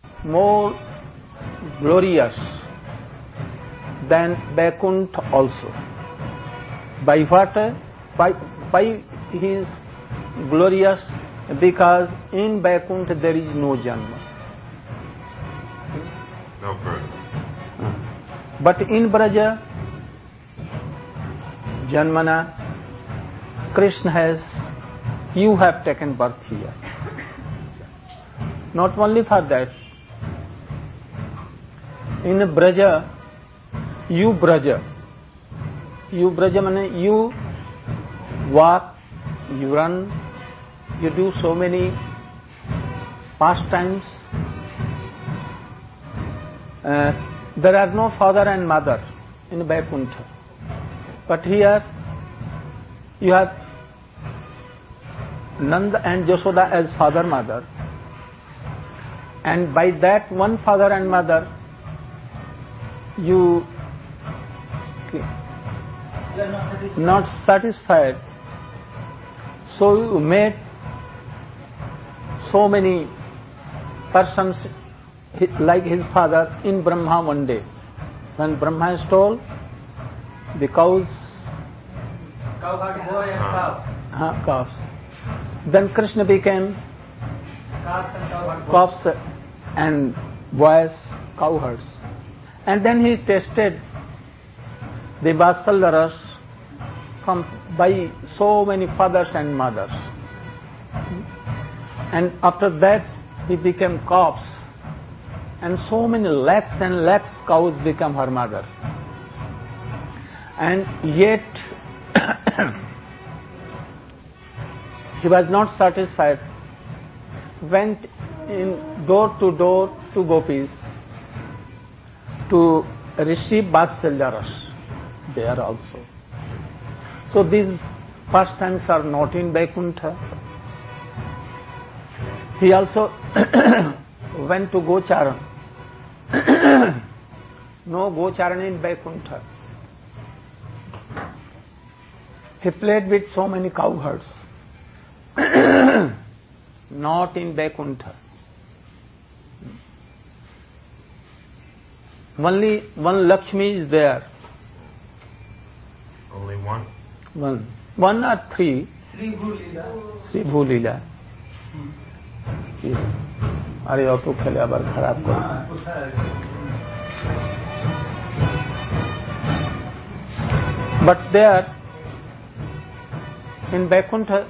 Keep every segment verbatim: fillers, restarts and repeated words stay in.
more glorious than Vaikuntha also. By what? By, by he is glorious because in Vaikuntha there is no Janma. No birth. But in Braja, Janmana, Krishna has, you have taken birth here. Not only for that, in Braja, you Braja, you Braja means you walk, you run, you do so many pastimes. Uh, there are no father and mother in Vaikuntha. But here you have Nanda and Yashoda as father mother, and by that one father and mother you not satisfied, so you made so many persons like his father in Brahma one day. When Brahma stole the cows, Cow-herd boy and cow. uh, calves, then Krishna became Calves and cow-herd boy. calves and boys, cowherds. And then he tasted the Vatsalya ras from by so many fathers and mothers. And after that he became calves, and so many lakhs and lakhs cows became her mother. And yet he was not satisfied, went in door to door to gopis to receive Vatsalya ras there also. So these pastimes are not in Vaikuntha. He also went to Gocharan. No Gocharan in Vaikuntha. He played with so many cowherds. Not in Vaikuntha. Only one Lakshmi is there. Only one? One. One or three. Sri Bhulila. Sri Bhulila. अरे और तो खेले आबार खराब कर but there in Vaikuntha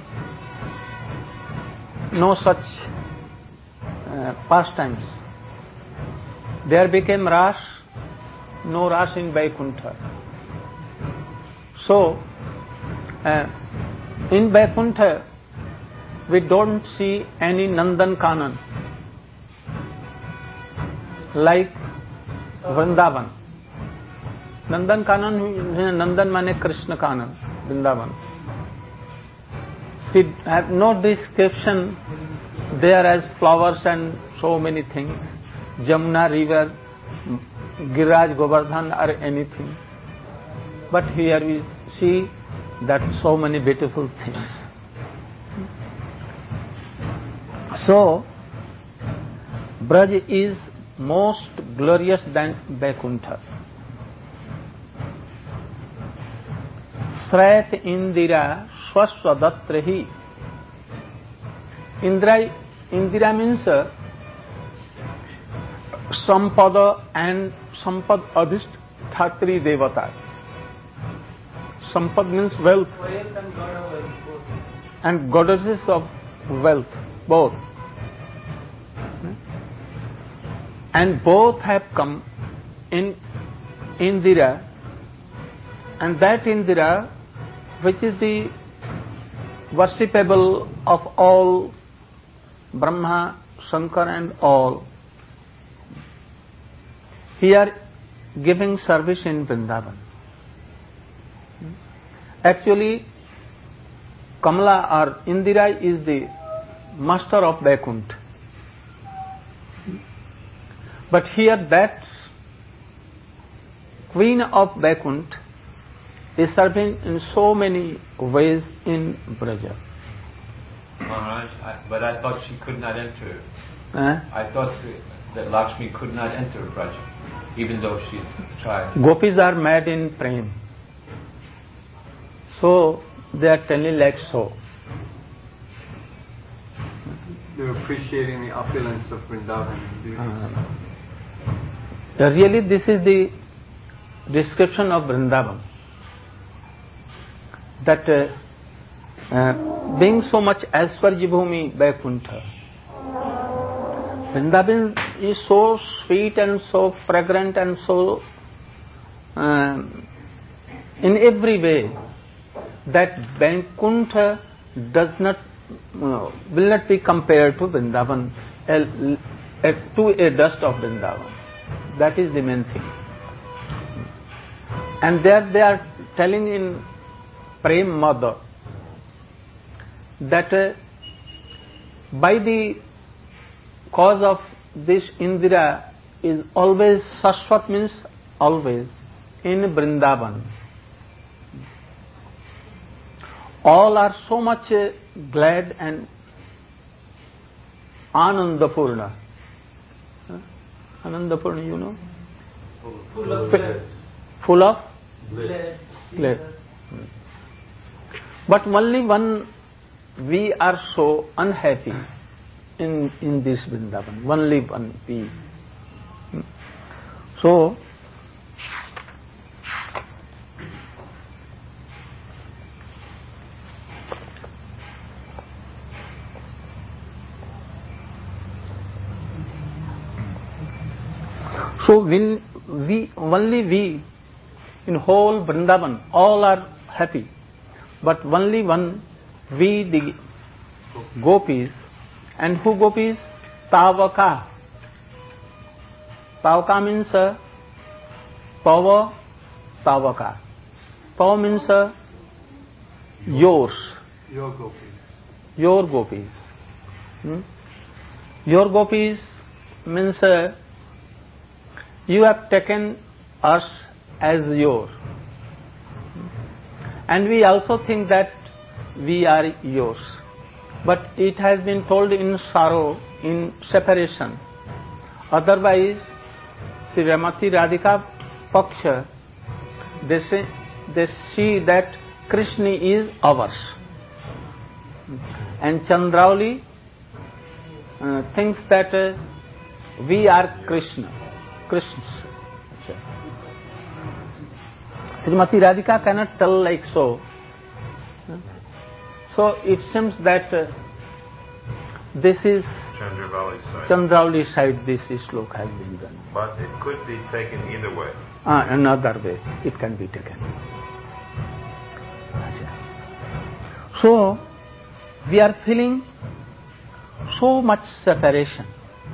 no such uh, pastimes. There became Ras, no Ras in Vaikuntha. So uh, in Vaikuntha we don't see any Nandan Kanan like Vrindavan. Nandan Kanan, Nandan mane Krishna Kanan, Vrindavan. We have no description there as flowers and so many things, Jamuna river, Giriraj Govardhan or anything. But here we see that so many beautiful things. So, Braj is most glorious than Vaikuntha. Srayat Indira Swaswadatrahi. Indra, Indira means uh, Sampada and Sampad Adhist Thatri Devata. Sampad means wealth. Wealth and God of wealth both. And goddesses of wealth, both. And both have come in Indira, and that Indira, which is the worshipable of all Brahma, Shankar and all, here giving service in Vrindavan. Actually, Kamala or Indira is the master of Vaikuntha. But here that queen of Vaikuntha is serving in so many ways in Braja. Maharaj, I, but I thought she could not enter. Eh? I thought that Lakshmi could not enter Braj, even though she tried. Gopis are mad in prem. So they are telling like so. They're appreciating the opulence of Vrindavan. Uh, really, this is the description of Vrindavan. That uh, uh, being so much Aishwarya Bhumi Vaikuntha, Vrindavan is so sweet and so fragrant and so uh, in every way that Vaikuntha does not uh, will not be compared to Vrindavan, uh, uh, to a dust of Vrindavan. That is the main thing. And there they are telling in Prem Mother that uh, by the cause of this Indira is always, Shashwat means always, in Vrindavan. All are so much uh, glad and Anandapurna. Huh? Anandapurna, you know? Full of bliss. Full of Bliss. bliss. But only one, we are so unhappy in in this Vrindavan. Only one we. So, so will we, only we in whole Vrindavan, all are happy. But only one, we the gopis. And who gopis? Tavaka. Tavaka means uh, Pava, Tavaka. Pava means uh, yours. Your gopis. Your gopis. Hmm? Your gopis means uh, you have taken us as your. And we also think that we are yours. But it has been told in sorrow, in separation. Otherwise, Srimati Radhika Paksha, they say, they see that Krishna is ours. And Chandrauli uh, thinks that uh, we are Krishna. Krishna's. Srimati Radhika cannot tell like so. So it seems that uh, this is Chandravali's side. Chandravali side, this slok has been done. But it could be taken either way. Ah, another way it can be taken. So we are feeling so much separation,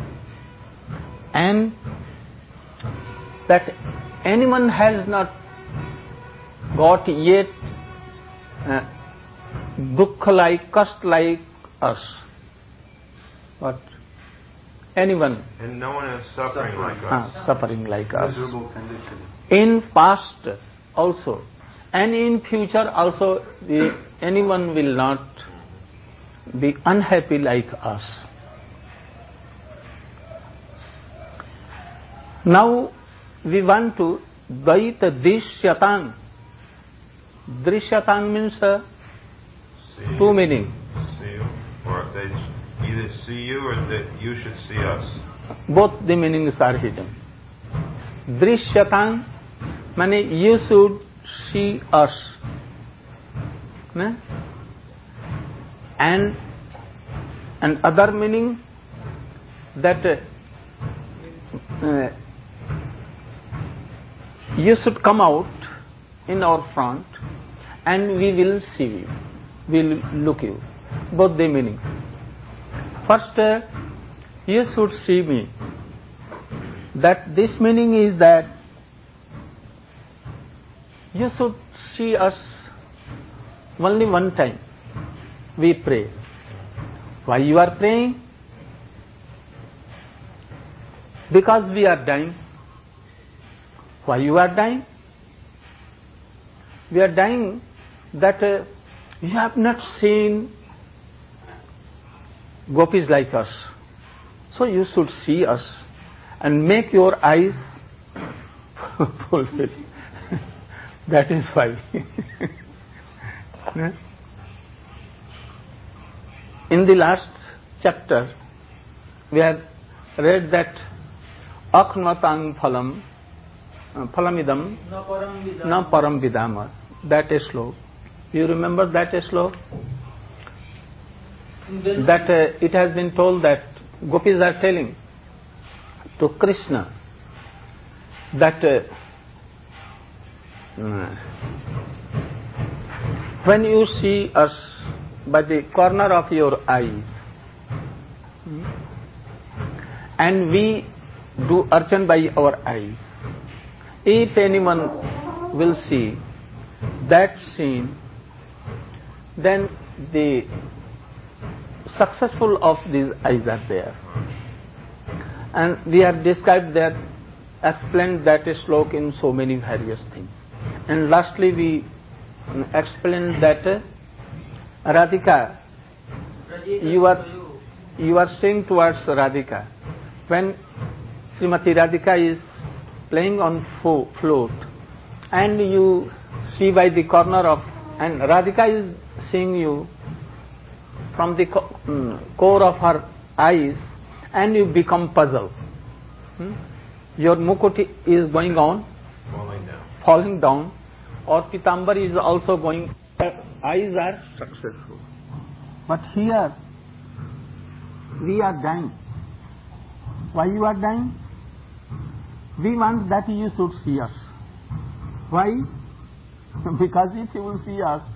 and that anyone has not got yet uh, dukkha like, kast like us. But anyone And no one is suffering, Suffering. like us. ah, suffering like us. Miserable condition. In past also, and in future also, the, anyone will not be unhappy like us. Now we want to Dvaita Drishyatang. Drishyatang means uh, See two you, meaning. See you, or they either see you or that you should see us. Both the meanings are hidden. Drishyatang means you should see us. Ne? And and other meaning that uh, uh, you should come out in our front and we will see you, we will look you. Both the meaning. First, uh, you should see me. That this meaning is that you should see us only one time. We pray. Why you are praying? Because we are dying. Why you are dying? We are dying that uh, you have not seen gopis like us. So you should see us. and make your eyes fulfill. That is why. In the last chapter, we have read that akhnatang phalam, phalamidam, na param vidama. That is slow. You remember that is slow? That uh, it has been told that gopis are telling to Krishna that uh, when you see us by the corner of your eyes and we do archan by our eyes, if anyone will see that scene, then the successful of these eyes are there. And we have described that, explained that slok in so many various things. And lastly we explained that uh, Radhika, you are, you are saying towards Radhika, when Srimati Radhika is playing on fo- flute and you see by the corner of, and Radhika is seeing you from the co- um, core of her eyes, and you become puzzled. Hmm? Your mukuti is going on, Falling down. falling down, or pitambar is also going, eyes are successful. But here, we are dying. Why you are dying? We want that you should see us. Why? Because if you will see us,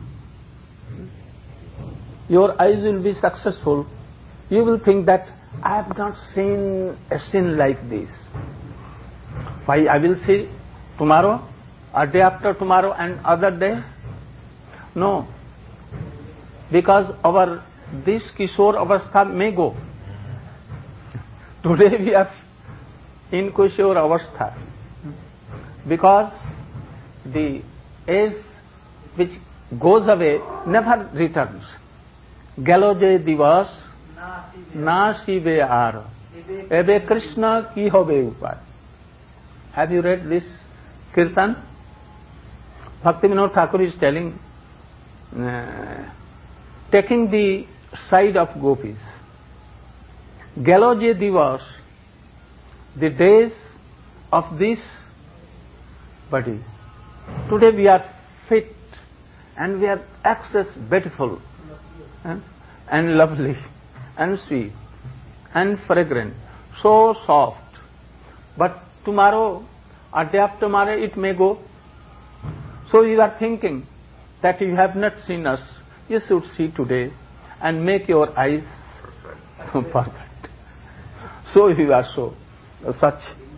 your eyes will be successful. You will think that I have not seen a sin like this. Why I will see tomorrow, or day after tomorrow, and other day? No. Because our this Kishore Avastha may go. Today we are in Kishore Avastha. Because the age which goes away never returns. Galoje divas na shive ar ebe Krishna ki hobe upar. Have you read this kirtan? Bhakti Vinod Thakur is telling, uh, taking the side of gopis. Galoje divas, the days of this body. Today we are fit and we are excess beautiful and, and lovely and sweet and fragrant, so soft. But tomorrow or day after tomorrow it may go. So you are thinking that you have not seen us, you should see today and make your eyes perfect. perfect. So you are so such.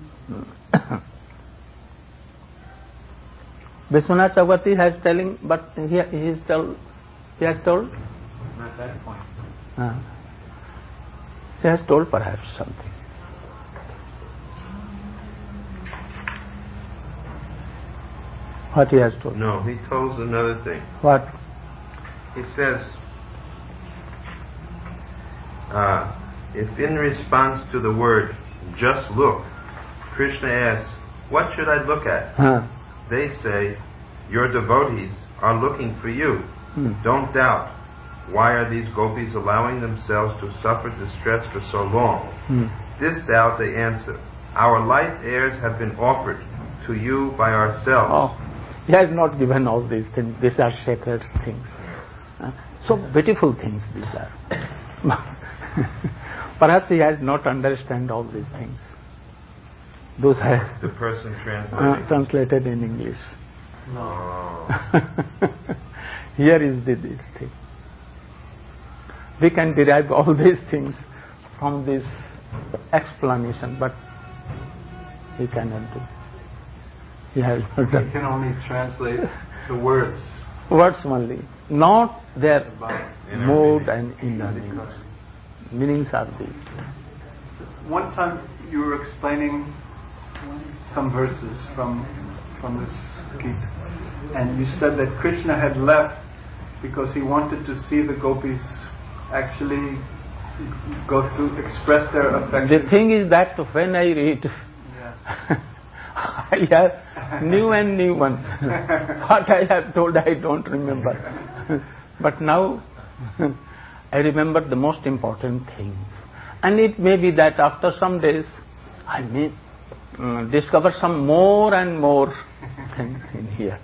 Vishwanath Chakravarti has telling, but he, he is told, he has told. At that point. Uh, he has told perhaps something. What he has told? No, he told another thing. What? He says, uh, if in response to the word, just look, Krishna asks, what should I look at? Huh. They say, your devotees are looking for you. Hmm. Don't doubt. Why are these gopis allowing themselves to suffer distress for so long? Hmm. This doubt they answer, our life heirs have been offered to you by ourselves. Oh, he has not given all these things. These are sacred things. Uh, so beautiful things these are. Perhaps he has not understand all these things. Those are The person translating. uh, translated in English. Oh. Here is the, this thing. We can derive all these things from this explanation, but he cannot do. He has not He done. can only translate the words. Words only, not their Inner mode meaning. and inner meanings. Meanings are these. One time you were explaining some verses from from this Gita, and you said that Krishna had left because he wanted to see the gopis actually go to express their affection. The thing is that when I read, Yeah. I have new and new one. What I have told I don't remember. But now I remember the most important things. And it may be that after some days I may um, discover some more and more things in here.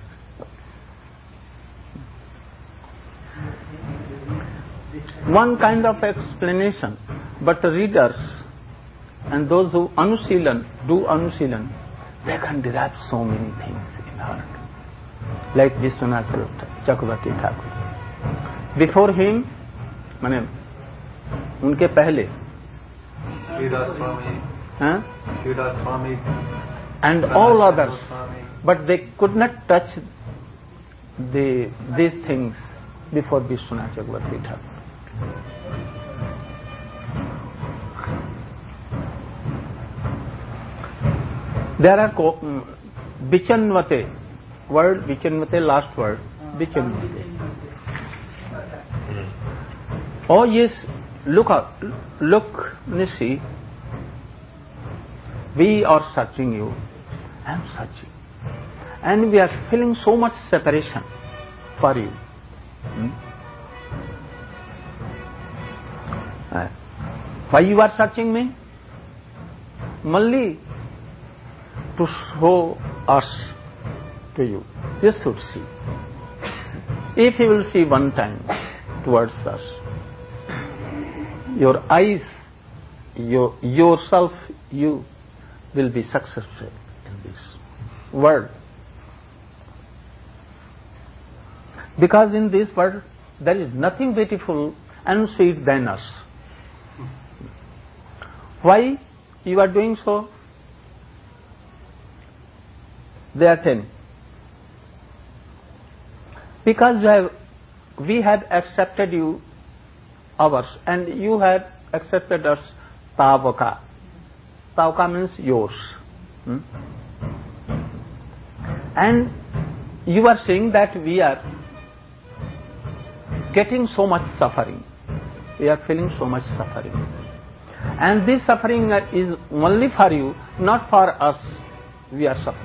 One kind of explanation, but the readers and those who anusilan, do anusilan, they can derive so many things in heart. Like Vishwanath Chakravarti Thakur. Before him, माने उनके पहले, Sridhar Swami, huh? Sridhar Swami, and all others, but they could not touch the these things before Vishwanath Chakravarti Thakur. There are um, Vichanvate, word Vichanvate, last word, Vichanvate. Oh yes, look up, look, Nishi, we are searching you, I am searching. And we are feeling so much separation for you. Hmm? Uh, why you are searching me? Only to show us to you. You should see. If you will see one time towards us, your eyes, your, yourself, you will be successful in this world. Because in this world, there is nothing beautiful and sweet than us. Why you are doing so? They are telling. Because we have, we have accepted you, ours, and you have accepted us, Tavaka. Tavaka means yours. Hmm? And you are saying that we are getting so much suffering. We are feeling so much suffering. And this suffering is only for you, not for us. We are suffering.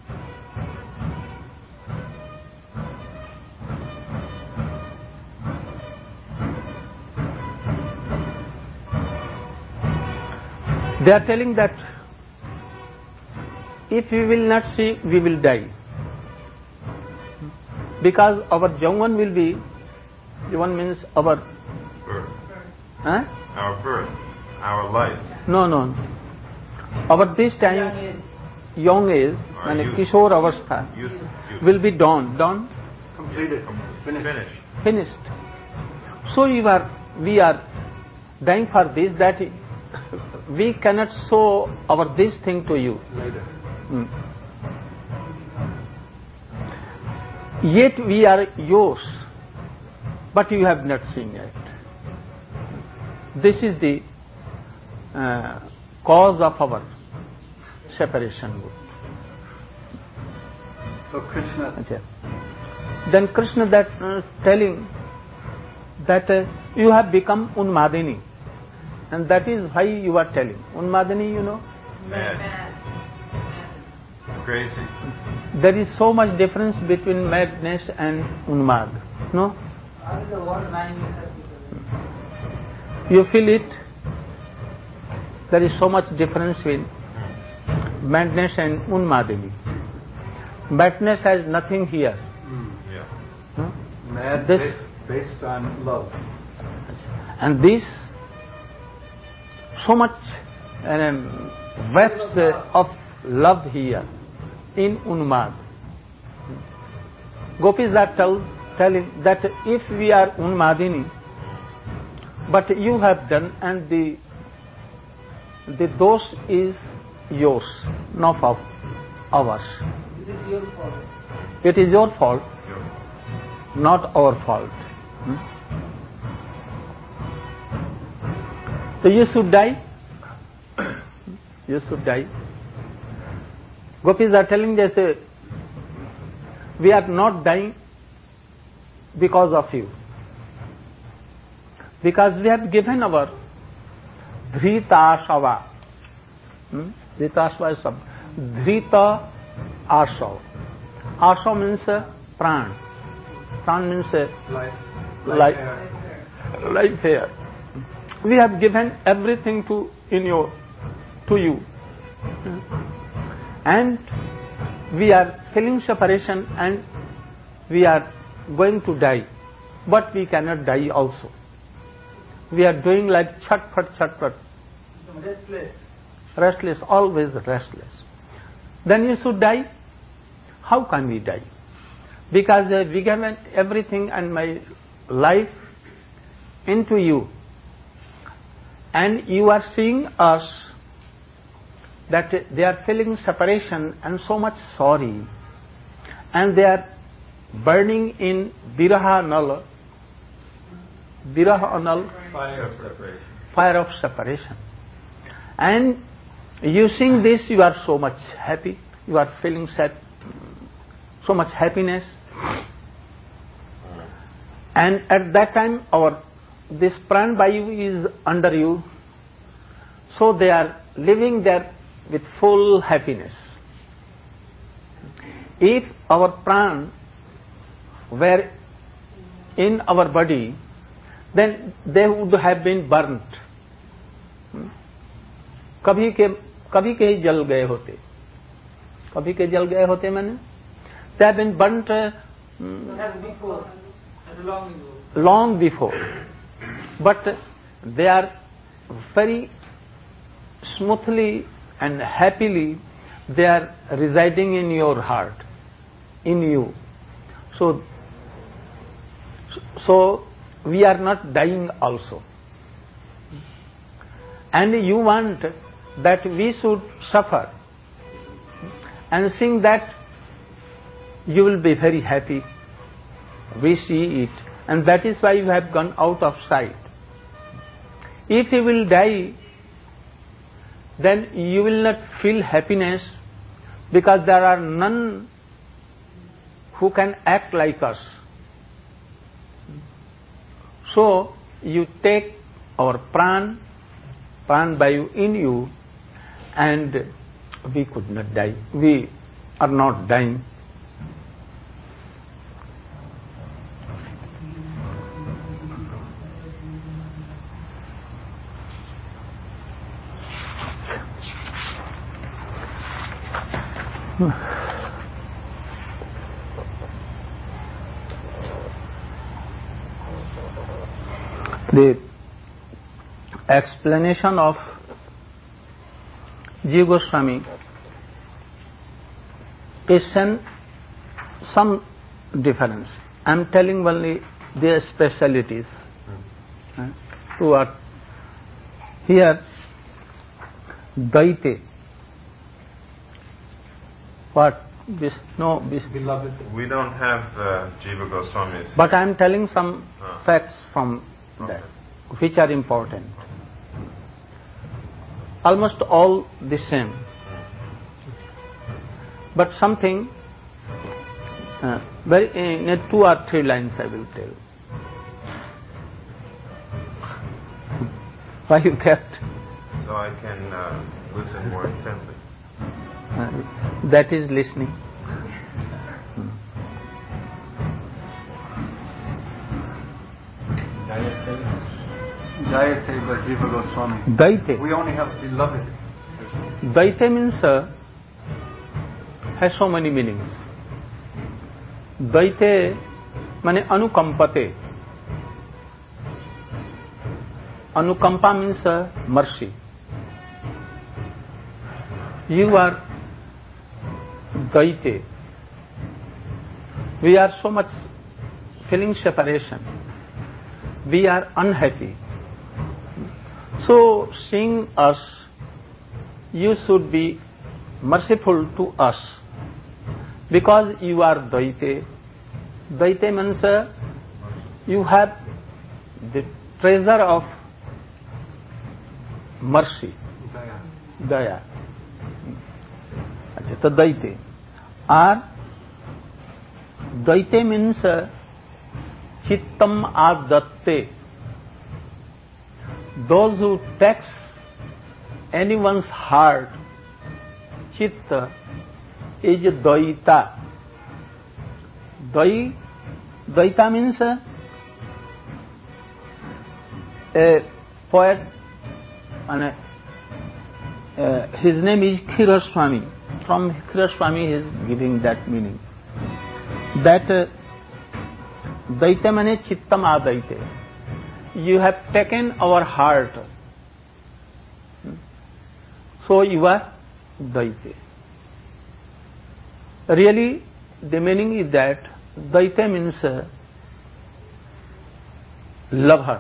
They are telling that if we will not see, we will die. Because our Javan will be, Javan means our Birth. Huh? Our birth. Our life. No, no. Our this time, young age, Our and youth. Kishore Avastha, Youth. Youth. will be dawn. Dawn? completed, finished. Finished. Finished. So you are, we are dying for this, that we cannot show our this thing to you. Later. Hmm. Yet we are yours, but you have not seen yet. This is the uh, cause of our separation. So Krishna, Okay. Then Krishna that uh, telling that uh, you have become Unmadini, and that is why you are telling. Unmadini, you know, Mad. Crazy. there is so much difference between madness and Unmad. No? What is the word manifest? You feel it? There is so much difference between madness and Unmadini. Madness has nothing here. mm, Yeah. No? mad This- based, based on love. And this, so much um, webs uh, of love here in Unmad. Gopis are tell, telling that if we are Unmadini, but you have done, and the the dosh is yours, not of ours. It is your fault. It is your fault, Yeah. not our fault. Hmm? So you should die. You should die. Gopis are telling this, uh, we are not dying because of you. Because we have given our Dhritasava. Hmm? Dhritasava is sub. Dhrita Asava. Asava means uh, pran. Pran means uh, Life. life. Life here. We have given everything to in your to you, and we are feeling separation, and we are going to die, but we cannot die also. We are doing like chatpat chatpat. Restless. Restless, always restless. Then you should die. How can we die? Because uh, we given everything and my life into you, and you are seeing us that they are feeling separation and so much sorry, and they are burning in viraha nala, viraha nala, Fire of separation. fire of separation. And you seeing this, you are so much happy, you are feeling sad, so much happiness. And at that time, our this pran vayu is under you, so they are living there with full happiness. If our pran were in our body, then they would have been burnt. कभी के कभी के ही जल गए होते, कभी के जल गए होते मैंने. They have been burnt uh, Before. Long ago. long before, but they are very smoothly and happily they are residing in your heart, in you. So, so we are not dying also. And you want that we should suffer, and seeing that you will be very happy. We see it, and that is why you have gone out of sight. If you will die, then you will not feel happiness, because there are none who can act like us. So you take our pran, pran vayu in you, and we could not die. We are not dying. The explanation of Jiva Goswami is some difference. I am telling only their specialities. Hmm. Two are here. Daite. What? This, no, this. Beloved. We don't have uh, Jiva Goswami's. But I am telling some Ah. facts from Okay. that, which are important. Almost all the same. But something, uh, very in a two or three lines I will tell. Why you kept? So I can uh, listen more intently. Uh, that is listening. Jayate Jiva Goswami. Daite. We only have beloved. Daite means uh, has so many meanings. Daite means anukampate. Anukampa means uh, mercy. You are Daite. We are so much feeling separation. We are unhappy. So, seeing us, you should be merciful to us, because you are Daite. Daite means uh, you have the treasure of mercy, Daya. Daya. अच्छा, तो Daite. Or Daite means uh, Chittam Adatte. Those who takes anyone's heart, chitta, is Dvaita. Dvai, Dvaita means uh, a poet, and uh, uh, his name is Khiraswami. From Khiraswami he is giving that meaning. That uh, Dvaita mane chittam adaite. You have taken our heart, so you are Dvaita. Really, the meaning is that Dvaita means uh, lover,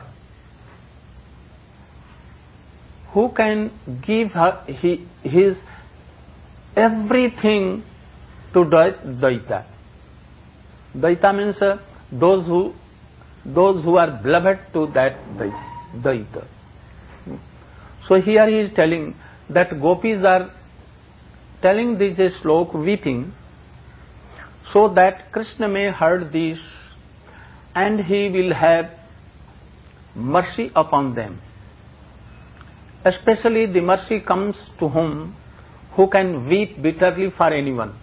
who can give her, he, his everything to Dvaita. Dvaita means uh, those who those who are beloved to that Dvaita. So here he is telling that gopis are telling this slok weeping, so that Krishna may heard this and he will have mercy upon them. Especially the mercy comes to whom who can weep bitterly for anyone.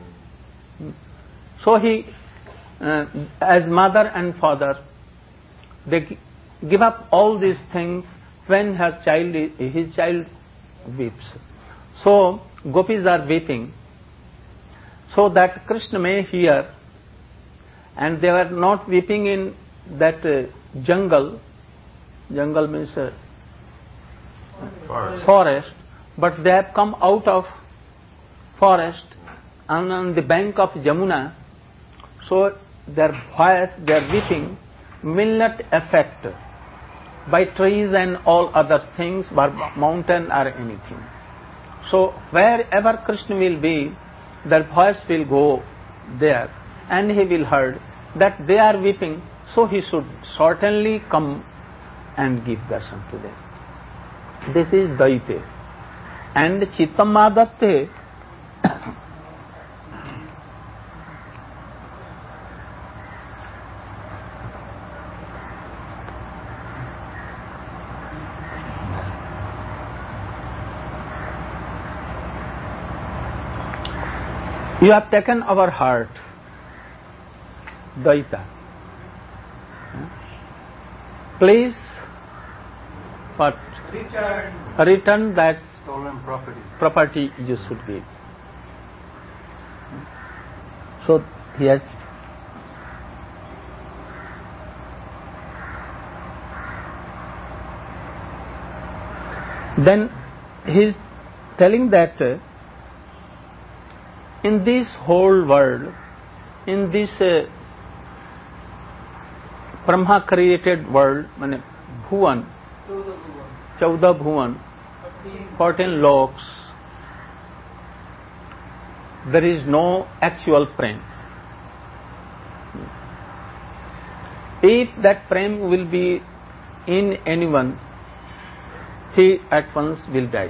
So he, uh, as mother and father, they give up all these things when her child, his child weeps. So gopis are weeping, so that Krishna may hear, and they were not weeping in that uh, jungle. Jungle means uh, Forest. forest, but they have come out of forest and on the bank of Jamuna, so their voice, their weeping will not affect by trees and all other things, by mountain or anything. So wherever Krishna will be, their voice will go there, and he will heard that they are weeping, so he should certainly come and give darshan to them. This is Dvaita. And Chittam Adatte, you have taken our heart, Dvaita. Please, but Return. return that Stolen property. property you should give. So he has then he is telling that uh, in this whole world, in this uh, Brahma created world, mane Bhuvan, Chauda Bhuvan, fourteen loks, there is no actual prem. If that prem will be in anyone, he at once will die.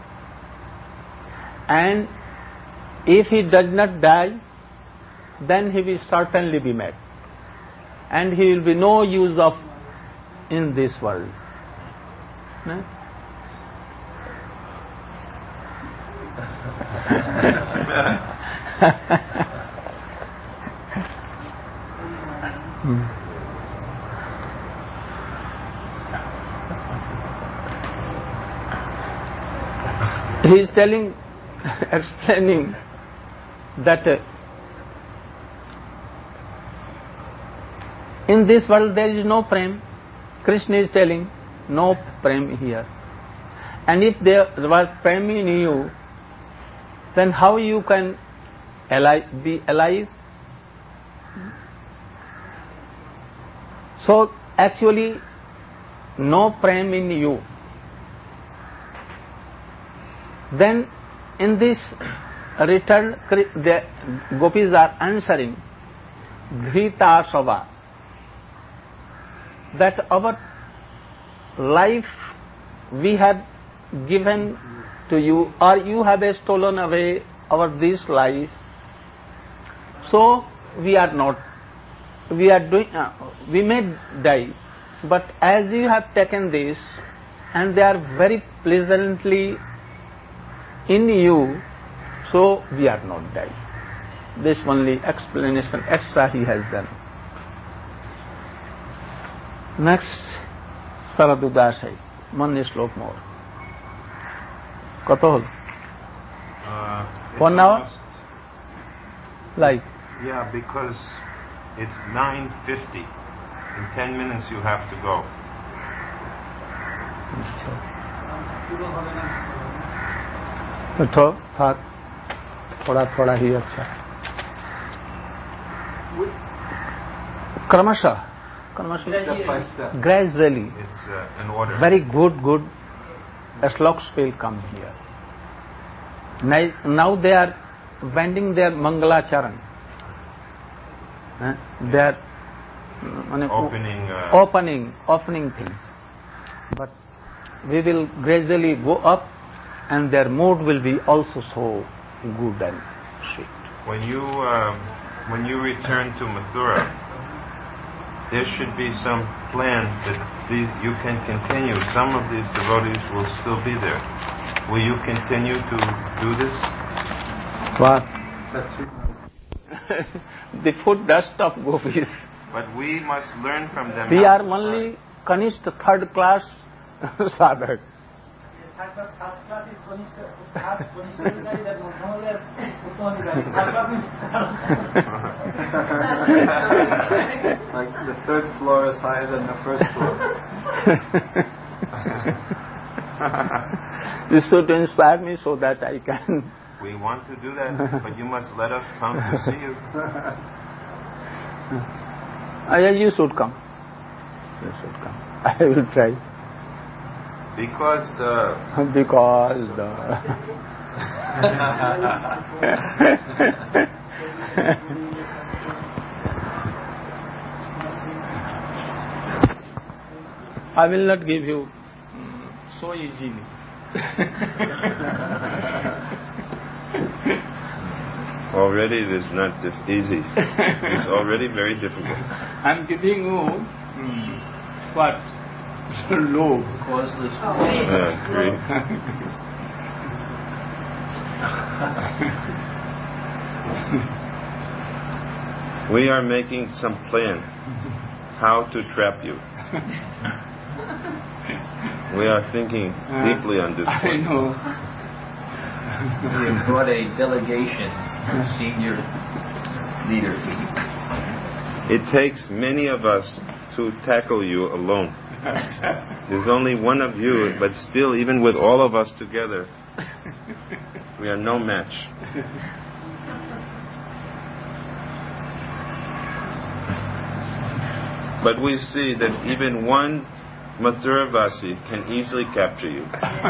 And if he does not die, then he will certainly be mad, and he will be no use of in this world. No? hmm. He is telling, explaining that uh, in this world there is no prem. Krishna is telling no prem here. And if there was prem in you, then how you can alive, be alive? So actually no prem in you. Then in this return, the gopis are answering Dhrita Sava, that our life we have given to you, or you have stolen away our this life. So we are not, we are doing, uh, we may die, but as you have taken this, and they are very pleasantly in you, so we are not dying. This only explanation extra he has done. Next, Saradudasai, one slok more. Kato hol? Uh, One hour? almost- Like, Yeah, because it's nine fifty. In ten minutes you have to go. तो था थोड़ा थोड़ा ही अच्छा क्रमशः क्रमशः Step by step. gradually It's uh, an order. very good good sloks will come here. Now, now they are bending their Mangalacharan. Eh? They are uh, Opening, uh, opening, opening things. But we will gradually go up, and their mood will be also so good and sweet. When you um, when you return to Mathura, there should be some plan that these you can continue. Some of these devotees will still be there. Will you continue to do this? What? That's it. The foot dust of gopis. But we must learn from them. We how are to only Kanishta third class sadhak. Third class, third class is Kanishta. Third Kanishta is that no other Uttama Adhikari. Third class means Like the third floor is higher than the first floor. This should inspire me so that I can. We want to do that, but you must let us come to see you. Ah, yeah, you should come. You should come. I will try. Because uh, Because the I will not give you mm, so easily. already it is not dif- easy. It's already very difficult. I am giving you mm, what? Low. Causeless Yeah, great. We are making some plan how to trap you. We are thinking deeply on this I point. know. We have brought a delegation of senior leaders. It takes many of us to tackle you alone. There's only one of you, but still, even with all of us together, we are no match. But we see that even one Mathuravasi can easily capture you.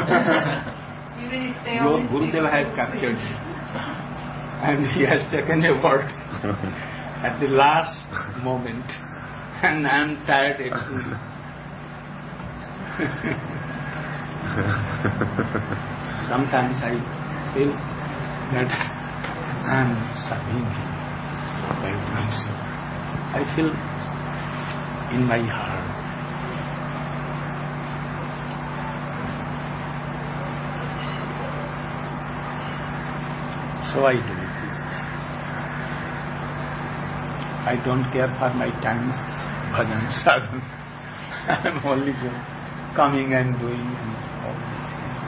Your Gurudev has captured me. And he has taken a word at the last moment. And I am tired actually. Sometimes I feel that I am serving him by myself. I feel in my heart. So I do this. I don't care for my times, bhajan, sadhana. I am only going, coming and doing and all these things.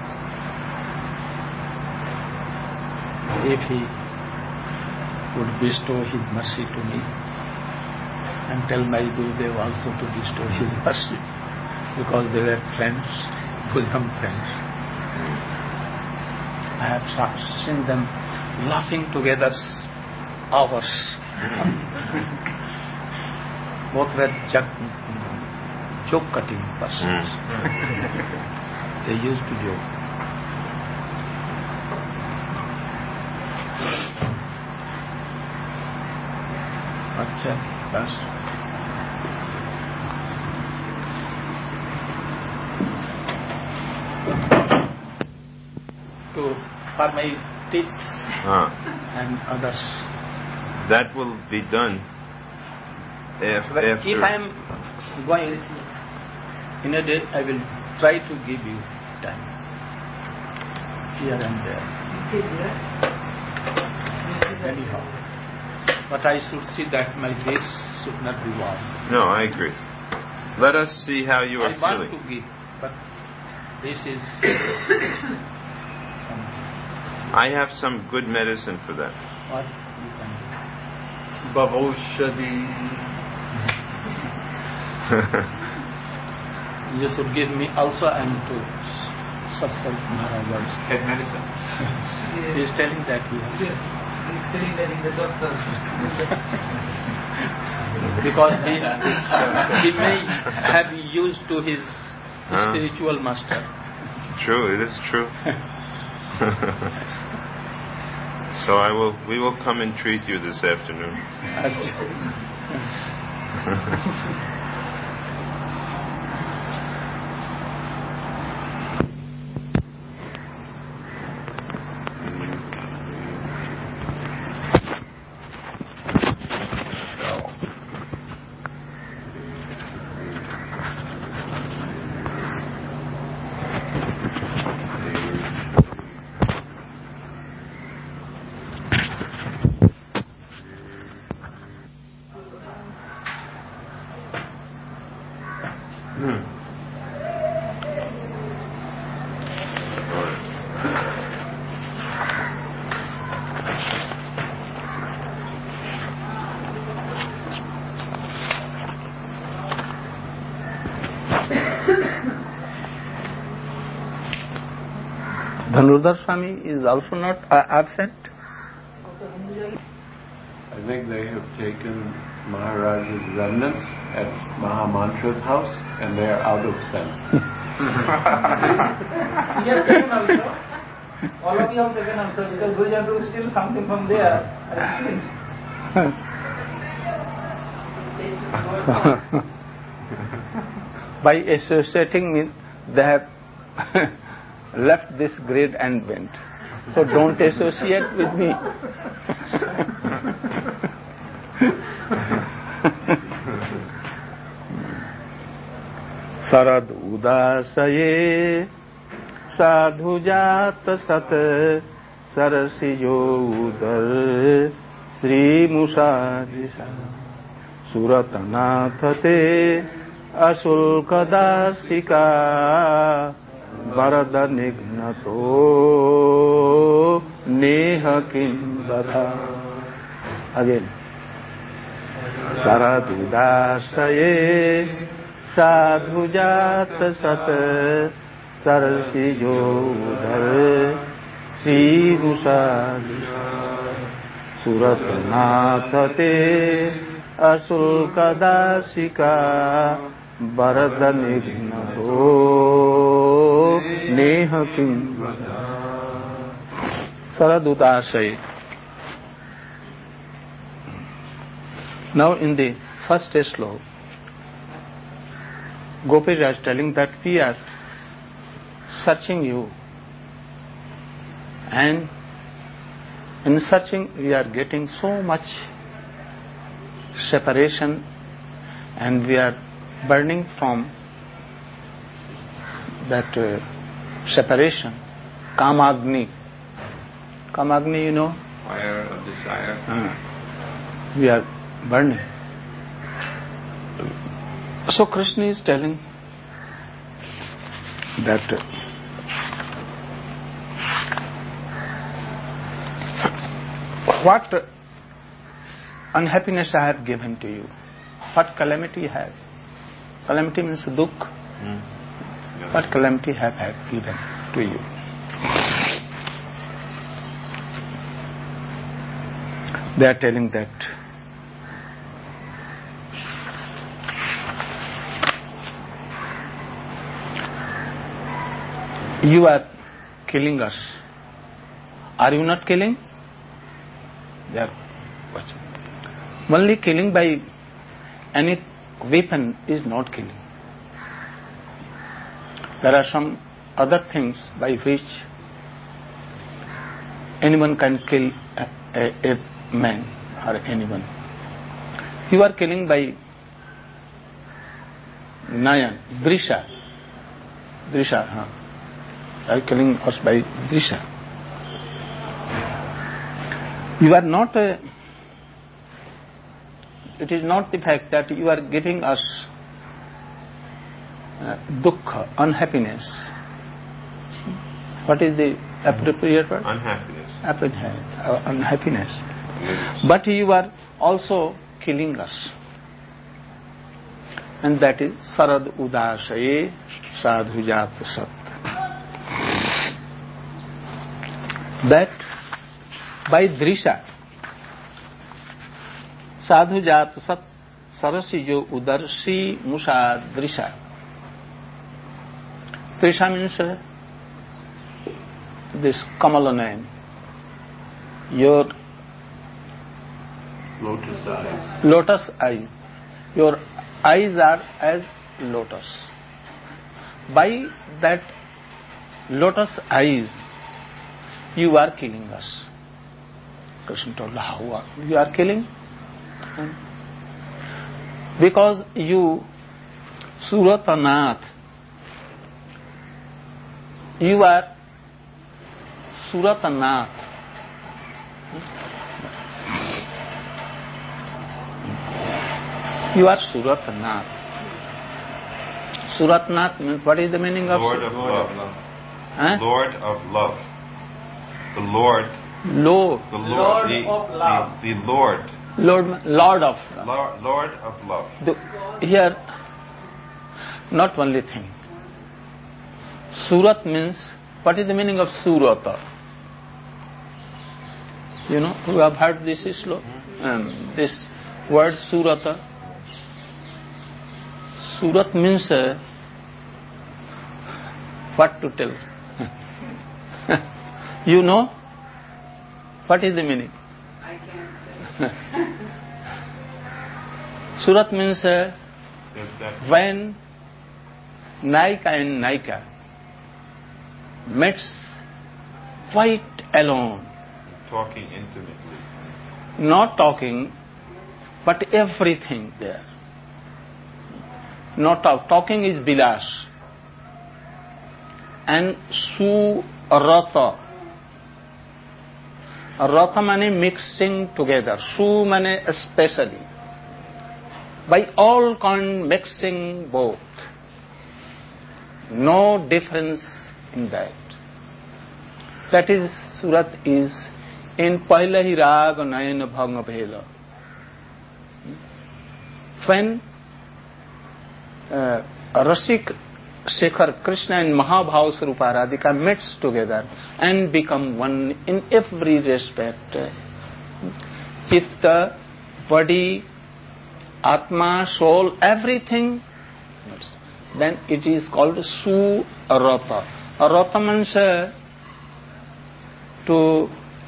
If he would bestow his mercy to me, and tell my Gurudev also to bestow his mercy, because they were friends, bosom friends. I have seen them laughing together hours. Both were joke cutting persons. They used to joke. Acha, bas. To for my teeth Ah, and others. that will be done if, But after. if I am going in a day, I will try to give you time. here and there. Anyhow. But I should see that my days should not be long. No, I agree. Let us see how you are I want feeling. to give, but this is some, I have some good medicine for that. what you can do. Bhavaushadi. You should give me also. I am to Satsang Maharaja's Head medicine. He is telling that he has. Yes, he's telling that he's a doctor. Because he, he may have used to his Huh? spiritual master. True, it is true. So I will. We will come and treat you this afternoon. Dhanurdhar Swami is also not uh, absent. I think they have taken Maharaj's remnants at Mahamantra's house and they are out of sense. We have taken also. All of you have taken also because we have to steal something from there. By associating me, they have left this grade and went. So don't associate with me. Sarad udasaye sadhu jata sat sarasiyo udar Sri Musadisha Suratanathate Asulkadasika Varada Nignato Neha Kindata. Again. Saradudasaye Sadhujata Sat Sarasiyo Udar Sri Musadisha Suratanathate Asulkadasika Varada Nignato Neha Kindata. Saradudasaya. Now in the first sloka, Gopiraj is telling that we are searching you, and in searching we are getting so much separation and we are burning from that uh, separation. Kamagni. Kamagni, you know? Fire of desire. Uh, we are burning. So Krishna is telling that uh, what unhappiness I have given to you, what calamity I have. Calamity means dukh. Mm. Yeah. What calamity have I have given to you? They are telling that you are killing us. Are you not killing? They are watching. Only killing by any weapon is not killing. There are some other things by which anyone can kill a, a, a man or anyone. You are killing by Nayan, Drisha. Drisha, huh? are killing us by Drisha. You are not a, it is not the fact that you are giving us uh, dukkha, unhappiness. What is the appropriate word? Unhappiness. Unhappiness. Uh, unhappiness. Yes. But you are also killing us. And that is sarad udasaye sadhujat sat. That by Drisha, sadhujat sat sarasi jo udarshi musa Drisha. Drisha means uh, this Kamala name. Your Lotus eyes. Lotus eyes. Your eyes are as lotus. By that lotus eyes, you are killing us. Krishna told, how you are killing? Because you, Suratanath, you are Suratanath. You are Suratnath. Suratnath means, what is the meaning of Lord Surat? of love. Huh? Lord of love. The Lord. Lord. The Lord. Lord the, of love. The, the Lord. Lord, Lord of love. Lord, Lord of love. The, here, not only thing. Surat means, what is the meaning of Surata? You know, who have heard this slow? Um, this word Surata. Surat means uh, what to tell? You know? What is the meaning? I can't say. Surat means uh, Yes, that. when Naika and Naika meets quite alone, Talking intimately. not talking, but everything there. Not talk. Talking is bilas. And surata. Rata means mixing together. Su means especially. By all kind mixing both. No difference in that. That is, Surat is in Pahila hi Rag Nayan Bhanga Bhela. When uh, Rasik Shekhar, Krishna and Mahabhav Swarupa Radhika meets together and become one in every respect. Chitta, body, Atma, soul, everything. Then it is called Su-Rata. Rata means uh, to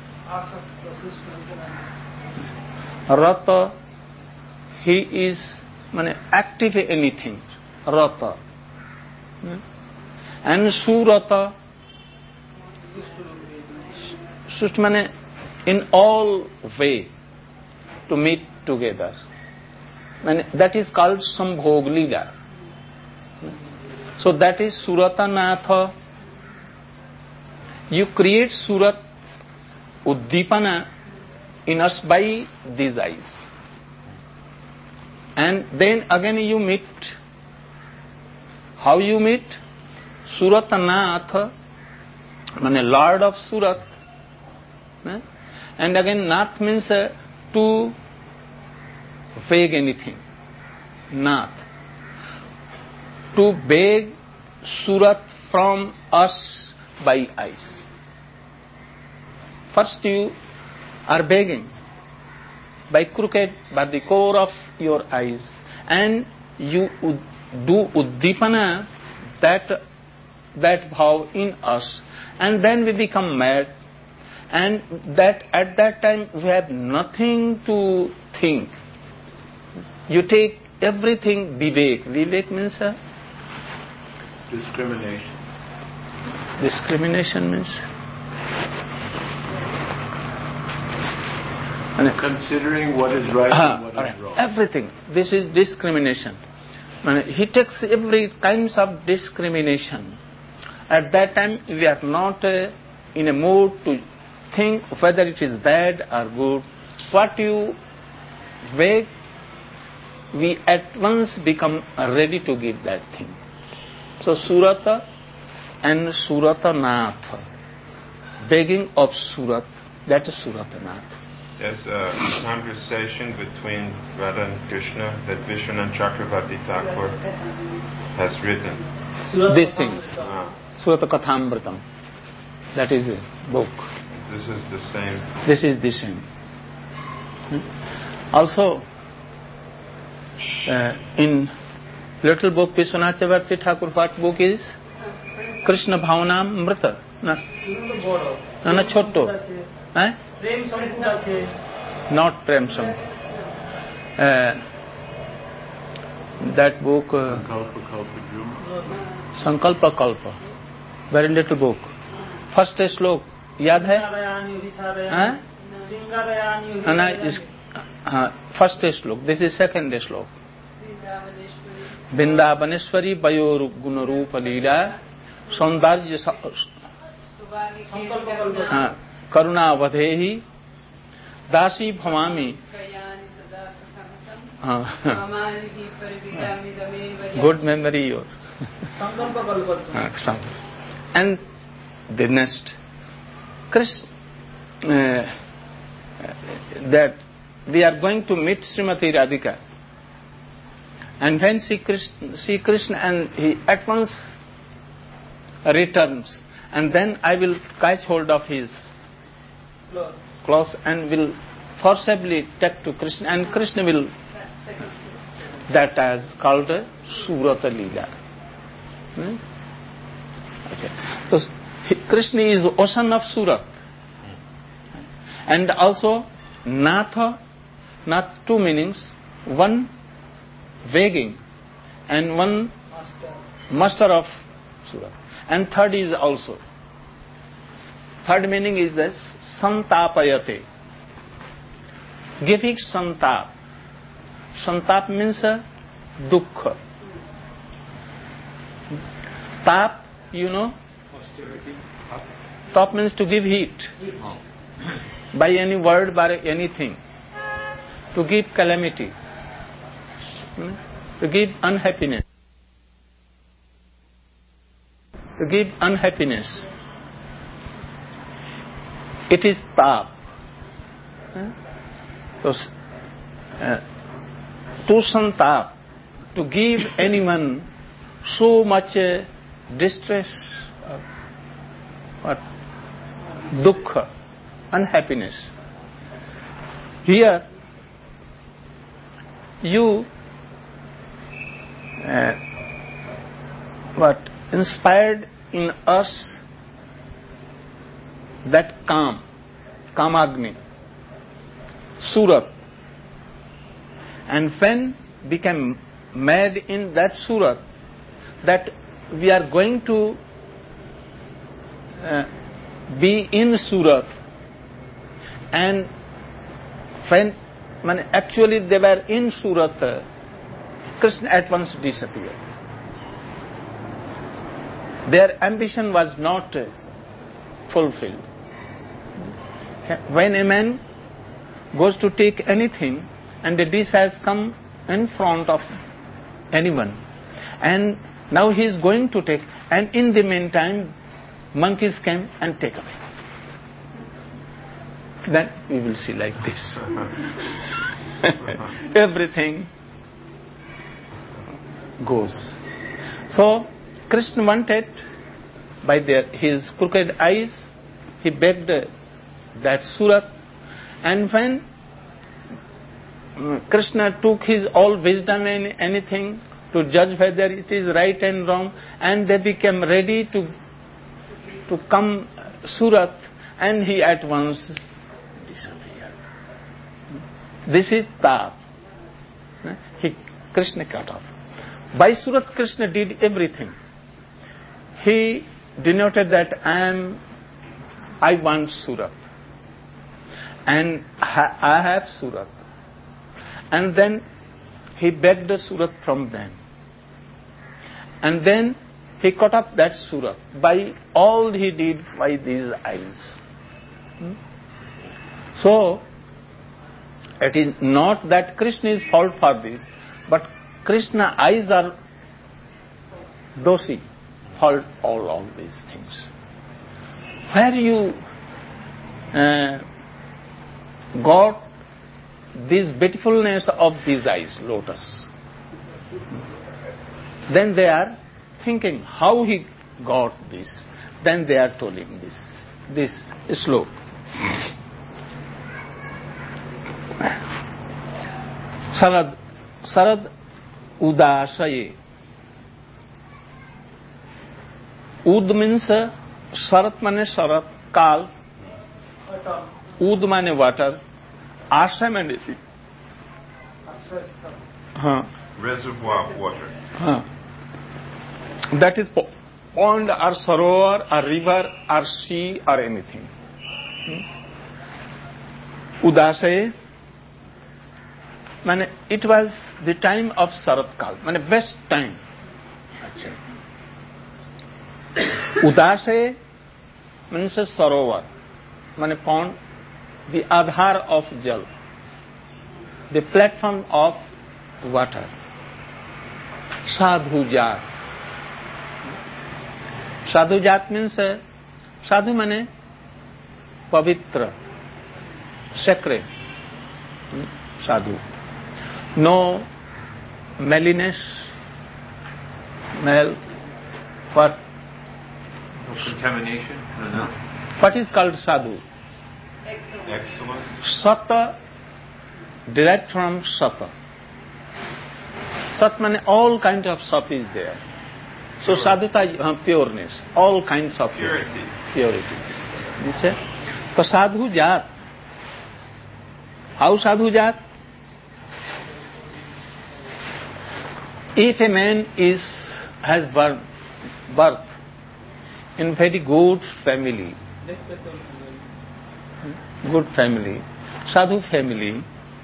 Rata, he is mane, active anything. Rata. And Surata, Sust means in all way to meet together. Mane, that is called Sambhog Lila. So that is Surata Natha. You create Surat Uddipana in us by these eyes. And then again you meet. How you meet? Suratanath, means Lord of Surat. And again Nath means uh, to beg anything. Nath. To beg Surat from us by eyes. First you are begging by crooked, by the core of your eyes, and you do uddipana, that that bhav in us, and then we become mad, and that at that time we have nothing to think. You take everything vivek. Vivek means uh, Discrimination. discrimination means Considering what is right uh, and what right. is wrong. Everything. This is discrimination. He takes every kinds of discrimination, At that time, we are not uh, in a mood to think whether it is bad or good. What you beg, we at once become ready to give that thing. So Surata and Suratanath, begging of Surat, that is Suratanath. There's a conversation between Radha and Krishna that Vishwanath Chakravarti Thakur has written. These things. Ah, Surata Kathamritam. That is a book. this is the same. This is the same. Hmm? Also, uh, in little book Vishwanath Chakravarti Thakur, what book is? Krishna Bhavanamrita. Na, na, na chotto. Eh? Not Prem Samkut. Uh, that book, uh, Sankalpa Kalpa, very little book. First slok, याद है? हाँ? ना इस हाँ first slok. This is second slok. Vrindavaneshwari वयोर गुण रूप लीला सौंदर्य हाँ करुणावधे ही दासी भवामी good memory or and the next Krishna uh, that we are going to meet Srimati Radhika, and when she Krishna, see Krishna and he at once returns, and then I will catch hold of his clothes and will forcibly take to Krishna, and Krishna will, that is called Surata Leela. Hmm? Okay. So Krishna is ocean of Surat, and also Natha, not two meanings, one begging and one master of Surat, and third is also, third meaning is this Santapayate, giving santap. Santap means uh, dukkha. Tap, you know, tap means to give heat by any word, by anything, to give calamity, to give unhappiness, to give unhappiness. It is tap. So, uh, to santap, to give anyone so much uh, distress, uh, what, dukkha, unhappiness. Here, you uh, what inspired in us that calm, Kamagni, Surat, and when became mad in that Surat, that we are going to uh, be in Surat, and when, when actually they were in Surat, uh, Krishna at once disappeared. Their ambition was not uh, fulfilled. When a man goes to take anything and the dish has come in front of anyone, and now he is going to take, and in the meantime monkeys came and take away, then we will see like this. Everything goes. So Krishna wanted, by their, his crooked eyes, he begged that Surat, and when Krishna took his all wisdom and anything to judge whether it is right and wrong, and they became ready to to come Surat, and he at once disappeared. This is tap. He, Krishna cut off. By Surat, Krishna did everything. He denoted that I am, I want Surat, and I have Surat. And then he begged the Surat from them. And then he caught up that Surat by all he did by these eyes. Hmm? So, it is not that Krishna is fault for this, but Krishna eyes are dosi, fault all all these things. Where you uh, got this beautifulness of these eyes, lotus, then they are thinking how he got this. Then they are telling this, this slope. Sarad, Sarad Udasaye. Ud means Sarat mane Sarat, Kal. Ud mane water. Asha mane huh. Reservoir of water. Huh. That is pond or sarovar or river or sea or anything. Hmm? Udasaye. Mane, it was the time of Sarat Kal, mane best time. Udasaye means sarovar, mane pond, the adhar of jal, the platform of water. Sadhu Jat. Sadhu Jat means sadhu mane pavitra, sacred. Sadhu. No meliness, male, what? No contamination? No, no. What is called sadhu? Excellence. Sata, derived from sata. Sat means all kinds of sat is there. So Pure. sadhuta, uh, pureness, all kinds of Purity. Purity. Dice? So sadhu jat. How sadhu jat? If a man is has birth, birth in very good family, good family, sadhu family,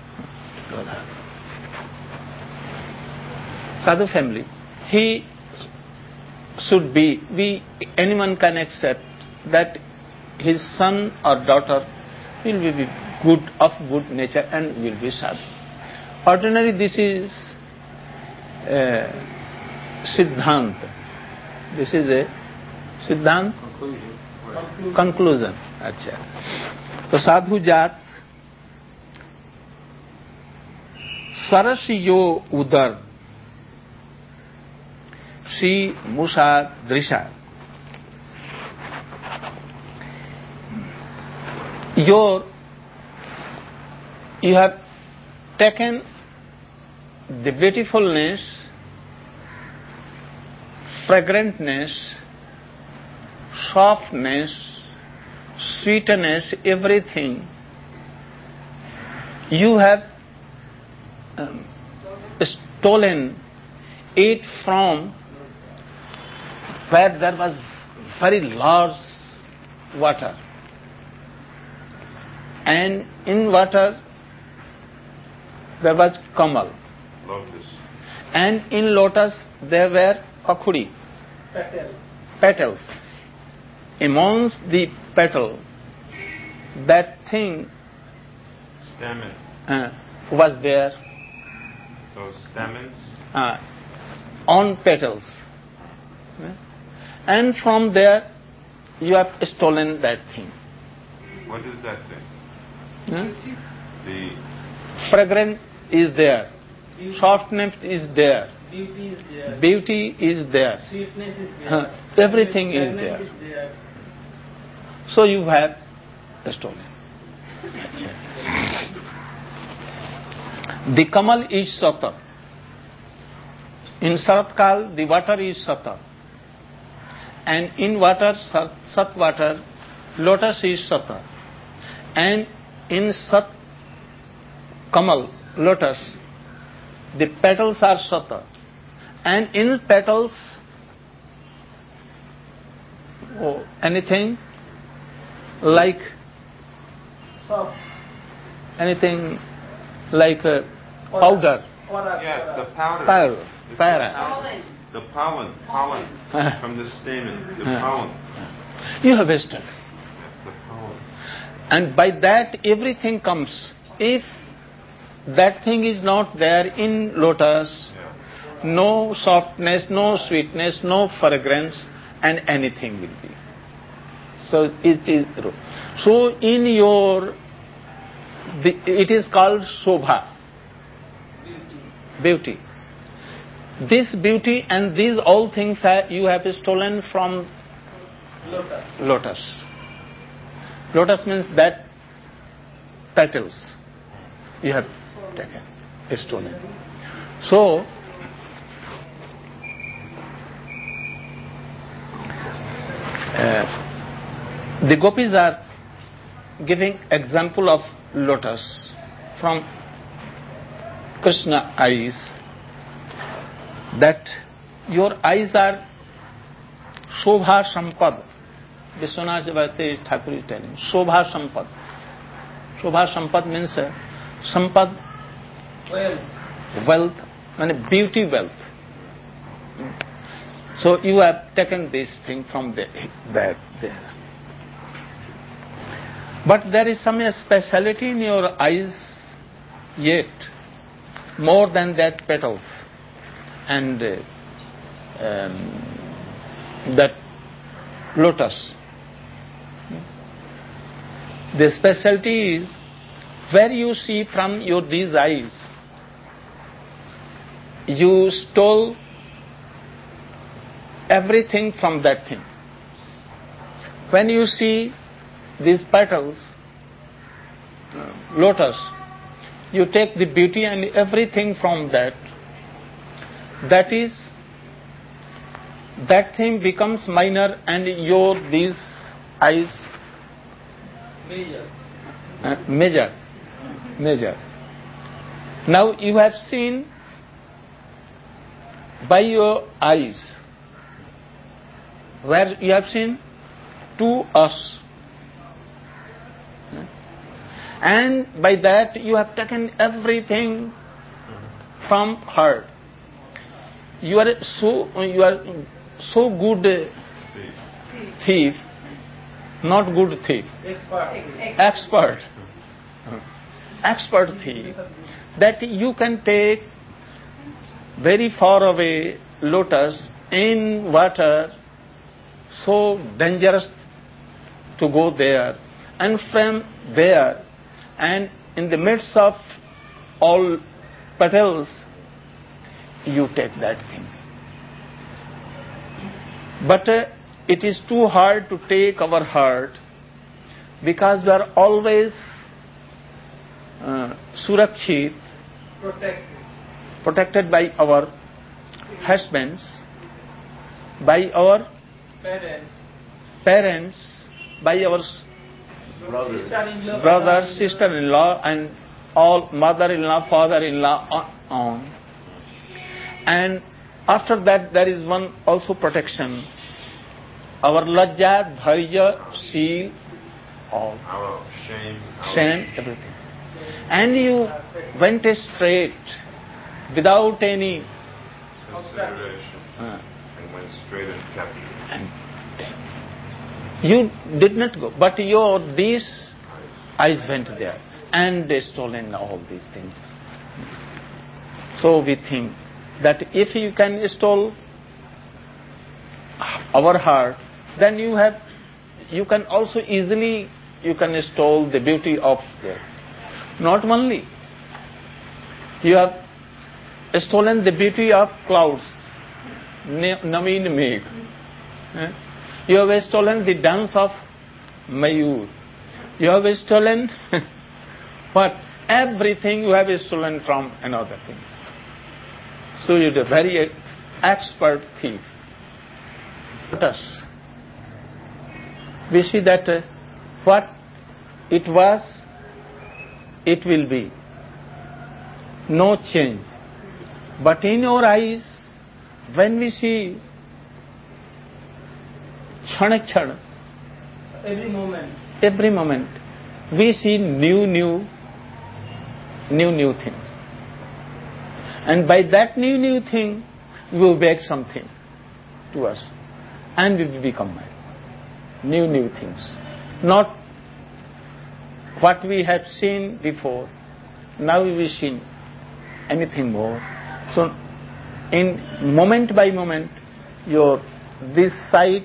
sadhu family, he should be, we, anyone can accept that his son or daughter will be good, of good nature and will be sadhu. Ordinarily this is Uh, Siddhant. This is a Siddhant? Conclusion. Conclusion. Conclusion. Achha. So sadhu jat sarasiyo udar si musa drisha. Your, you have taken the beautifulness, fragrantness, softness, sweetness, everything, you have um, stolen it from where there was very large water. And in water there was kamal. Lotus. And in lotus there were pakhudi, Petal. petals. Amongst the petal, that thing Stamen. uh, was there Those stamens. uh, on petals. And from there you have stolen that thing. What is that thing? Hmm? The Fragrance is there. Beauty, Softness is there. beauty is there. Beauty is there. Sweetness is there. Huh. Everything is Fragrance there. is there. So you have stolen. The kamal is sata. In Saratkal, the water is sata. And in water, sat, sat water, lotus is sata. And in sat kamal, lotus, the petals are sata. And in petals, oh, anything like Soft. anything like uh, powder, Or a- yes, or a- the powder. powder, It's para, Pollen. The pollen, pollen from the stamen, the pollen. You have wasted. That's the pollen. And by that everything comes. If that thing is not there in lotus, Yeah. no softness, no sweetness, no fragrance, and anything will be. So it is. So in your, the, it is called Shobha. Beauty. This beauty and these all things are, you have stolen from Lotus. lotus. Lotus means that petals you have taken, stolen. So, uh, the gopis are giving example of lotus from Krishna eyes, that your eyes are Shobha Sampad. Vishwanath Bharati Thakur is telling Shobha Sampad. Shobha Sampad means uh, Sampad, Well, wealth, and beauty wealth. So you have taken this thing from the, that there. But there is some speciality in your eyes yet, more than that petals and uh, um, that lotus. The specialty is where you see from your these eyes, you stole everything from that thing. When you see these petals, uh, lotus, you take the beauty and everything from that. That is, that thing becomes minor and your these eyes major. uh, major. Major. Now you have seen by your eyes, where you have seen to us, and by that you have taken everything from her. You are so you are so good thief, not good thief, Expert. expert, expert thief, that you can take very far away lotus in water, so dangerous to go there, and from there, and in the midst of all petals, you take that thing. But uh, it is too hard to take our heart, because we are always uh, surakshit, Protected. protected by our husbands, by our Parents. parents, by our Brothers. Sister-in-law. brothers, sister-in-law, and all mother-in-law, father-in-law, on. And after that, there is one also protection. Our lajja, dharya, seal, all. Our shame. Our Shame, everything. And you went straight without any consideration uh, and went straight and captured. and you did not go, but your these eyes went there and they stolen all these things. So we think that if you can stole our heart, then you have you can also easily you can stole the beauty of there. Not only you have stolen the beauty of clouds, Naveen Megh. Eh? You have stolen the dance of Mayur. You have stolen what? Everything you have stolen from another things. So you are a very expert thief. Let us. We see that uh, what it was, it will be. No change. But in your eyes, when we see Chhana Chhana, Every moment. every moment, we see new, new, new, new things. And by that new, new thing, will beg something to us, and we will become mad. New, new things. Not what we have seen before. Now we will see anything more. So, in moment by moment, your this sight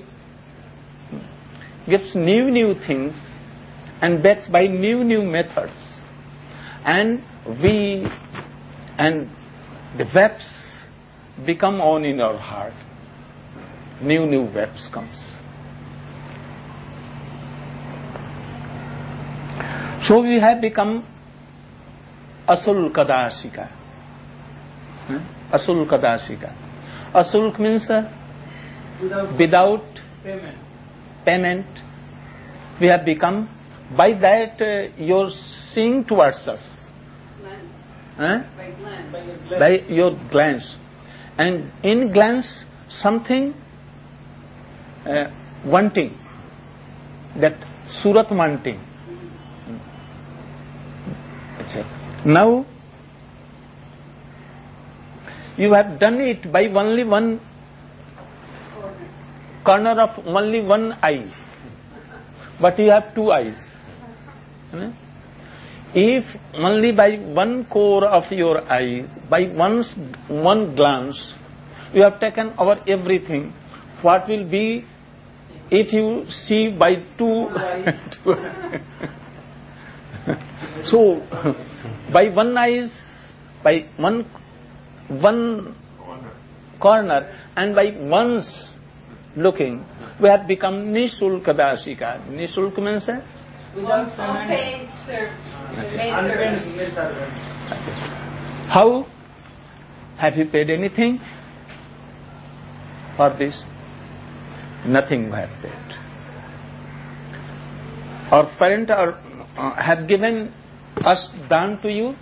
gives new, new things and begs by new, new methods. And we, and the webs become on in our heart. New, new webs comes. So we have become asulkadashika. Hmm? Asulkadashika. Asulk means uh, Without, without payment. payment. We have become, by that uh, you're seeing towards us. Glance. Huh? By glance. By your glance. By your glance. And in glance, something uh, wanting, that surat wanting. Now, you have done it by only one corner of only one eye, but you have two eyes. If only by one core of your eyes, by one, one glance, you have taken over everything, what will be if you see by two? two so, by one eyes, by one one corner, and by once looking, we have become Nisulkadashika. Nisulk means uh, Without Unpaid payment. service. Unpaid servant. how have you paid anything for this? Nothing we have paid. Our parents are, uh, have given us done to you.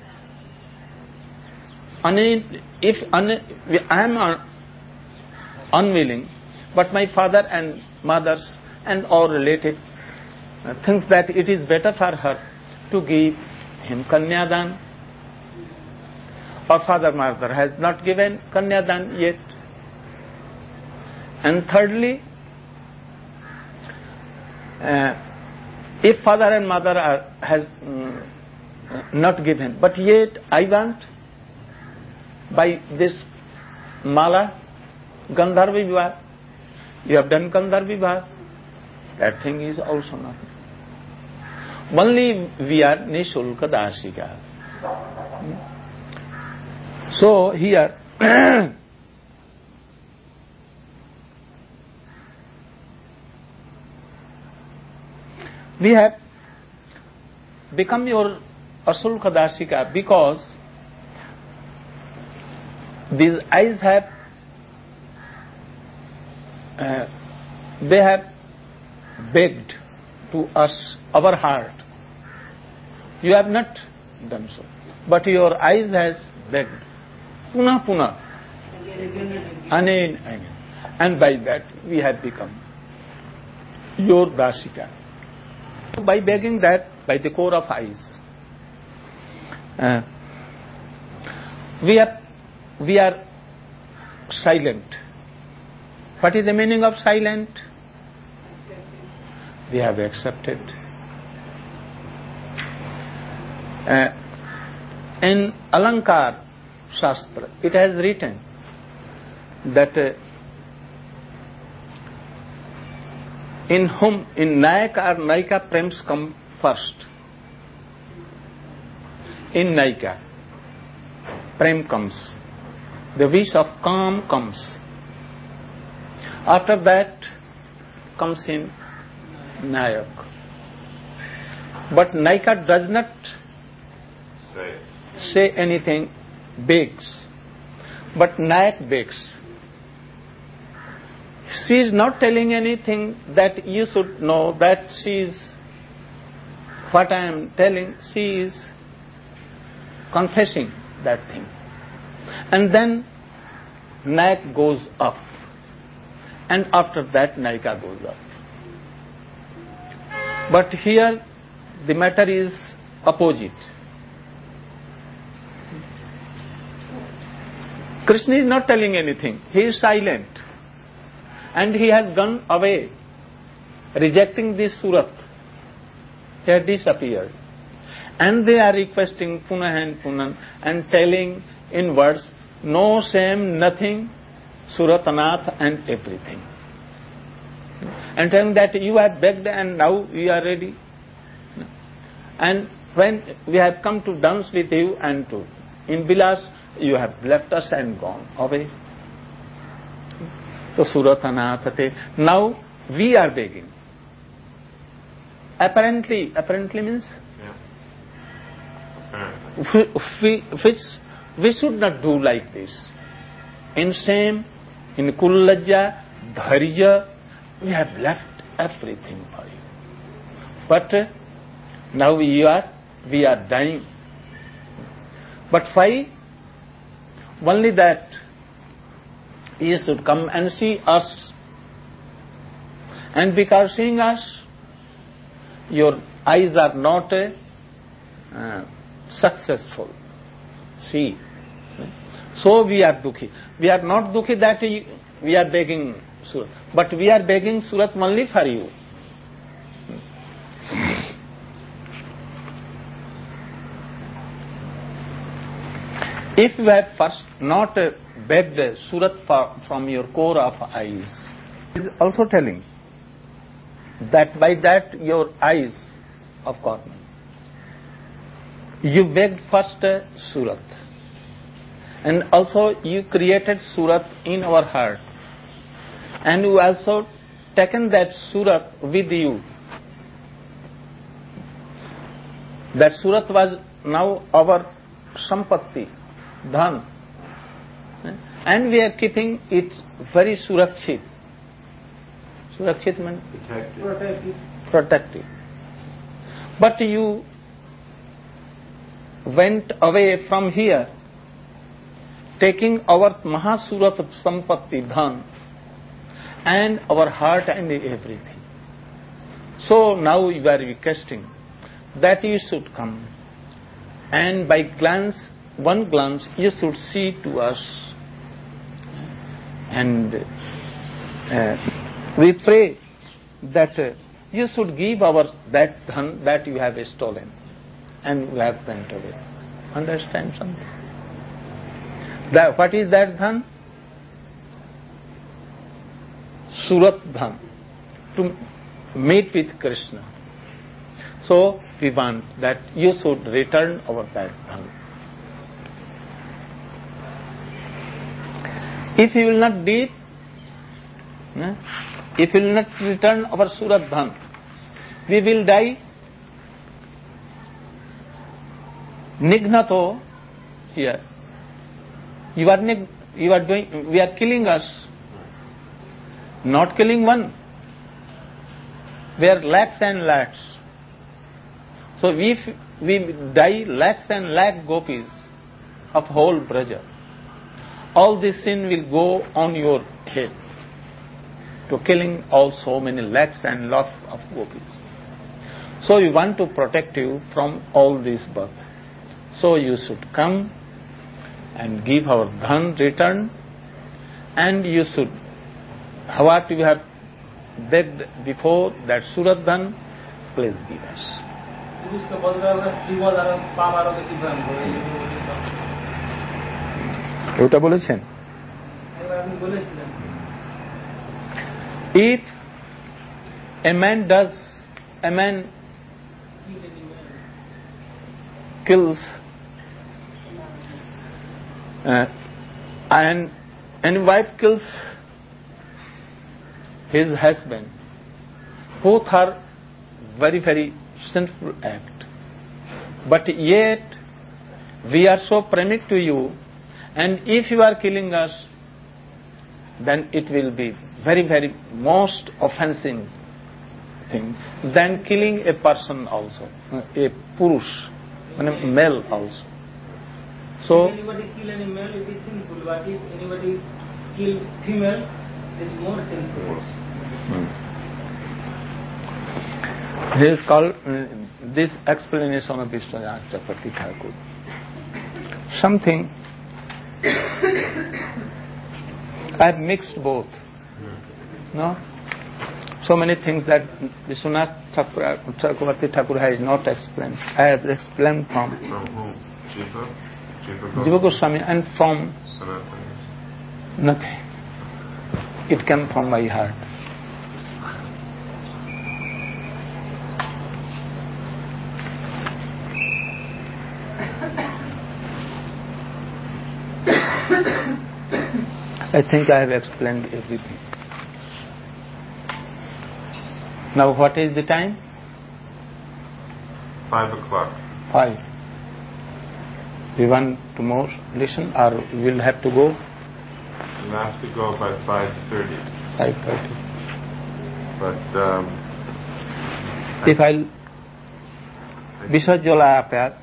If I am unwilling, but my father and mothers and all related think that it is better for her to give him kanyadan. Our father mother has not given kanyadan yet. And thirdly, uh, if father and mother are, has um, not given, but yet I want, by this mala, Gandharva Vivah, you have done Gandharva Vivah, that thing is also nothing. Only we are Nisulka Dashika. So here, we have become your Asulka Dashika because these eyes have, uh, they have begged to us, our heart. You have not done so, but your eyes has begged. Puna puna. Again, again. And by that we have become your Dashika. By begging that, by the core of eyes, uh, we have We are silent. What is the meaning of silent? We have accepted. Uh, in Alankar Shastra, it has written that uh, in whom, in Nayak or Naika, prems come first. In Naika, prem comes. The wish of calm comes. After that comes in Nayak. But Naika does not Say, say anything, begs. But Nayak begs. She is not telling anything that you should know that she is, what I am telling, she is confessing that thing. And then Nayak goes up. And after that Naika goes up. But here the matter is opposite. Krishna is not telling anything. He is silent. And he has gone away, rejecting this Surat. He has disappeared. And they are requesting Punah and Punan and telling in words, no shame, nothing, Suratanath and everything. And telling that you have begged and now we are ready. And when we have come to dance with you and to in Vilas, you have left us and gone away. So Suratanathate. Now we are begging. Apparently, apparently means Yeah. we, which we should not do like this. In shame, in kullajja, dharya, we have left everything for you. But uh, now we are, we are dying. But why? Only that you should come and see us. And because seeing us, your eyes are not uh, uh, successful. See. So we are dukhi. We are not dukhi that we are begging Surat. But we are begging Surat only for you. If you have first not uh, begged Surat for, from your core of eyes, it is also telling that by that your eyes of Karma, you begged first uh, Surat. And also you created Surat in our heart. And you also taken that Surat with you. That Surat was now our Sampatti, Dhan. And we are keeping it very Surakshit. Surakshit means? Protected. Protected. But you went away from here, taking our Mahasurat Sampatti, Dhan, and our heart and everything. So now you are requesting that you should come, and by glance, one glance, you should see to us. And uh, we pray that uh, you should give our that dhan that you have stolen and we have went away. Understand something? That, what is that dhan? Surat dhan. To meet with Krishna. So we want that you should return our that dhan. If you will not do it, if you will not return our Surat dhan, we will die nignato here. You are nig- you are doing, we are killing us, not killing one. We are lakhs and lakhs. So if we die lakhs and lakh gopis of whole Braja, all this sin will go on your head to killing all so many lakhs and lakhs of gopis. So we want to protect you from all this birth. So you should come and give our dhan return, and you should, what you have begged before, that Surat dhan, please give us. ওটা বলেছেন? If a man does, a man kills uh, and and wife kills his husband, both are very very sinful act. But yet we are so permit to you, and if you are killing us, then it will be very very most offensive thing than killing a person also, a purush, a male also. So if anybody kill any male, it is sinful, but if anybody kill female, it is more sinful. Hmm. This is called uh, this explanation of Vishwanath Chakravarti Thakur. Something I have mixed both. No? So many things that Vishwanath Chakravarti Thakur has not explained. I have explained from From whom? Jiva? Jiva Goswami and from Sanatana. nothing. It came from my heart. I think I have explained everything. Now what is the time? Five o'clock. Five. We want to more listen or we will have to go? You have to go by five thirty. Five thirty. But um, If I'll Visajjala appear,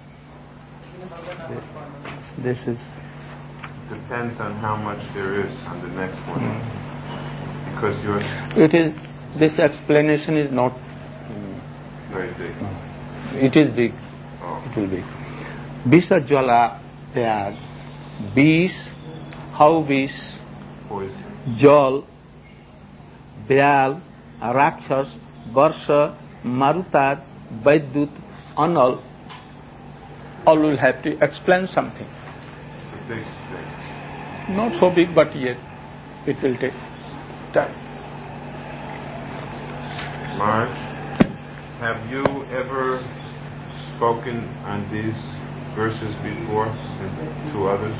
this is depends on how much there is on the next one. mm. Because you're It is this explanation is not very big. it is big. Oh. It will be. Visajjala appear. Vis, how vis? Poison. Jal, Vyal, Rakshas, Varsha, Marutar, Vaidyut, Anal, all will have to explain something. It's a big thing. Not so big, but yet it will take time. Maharaj, have you ever spoken on these verses before to others?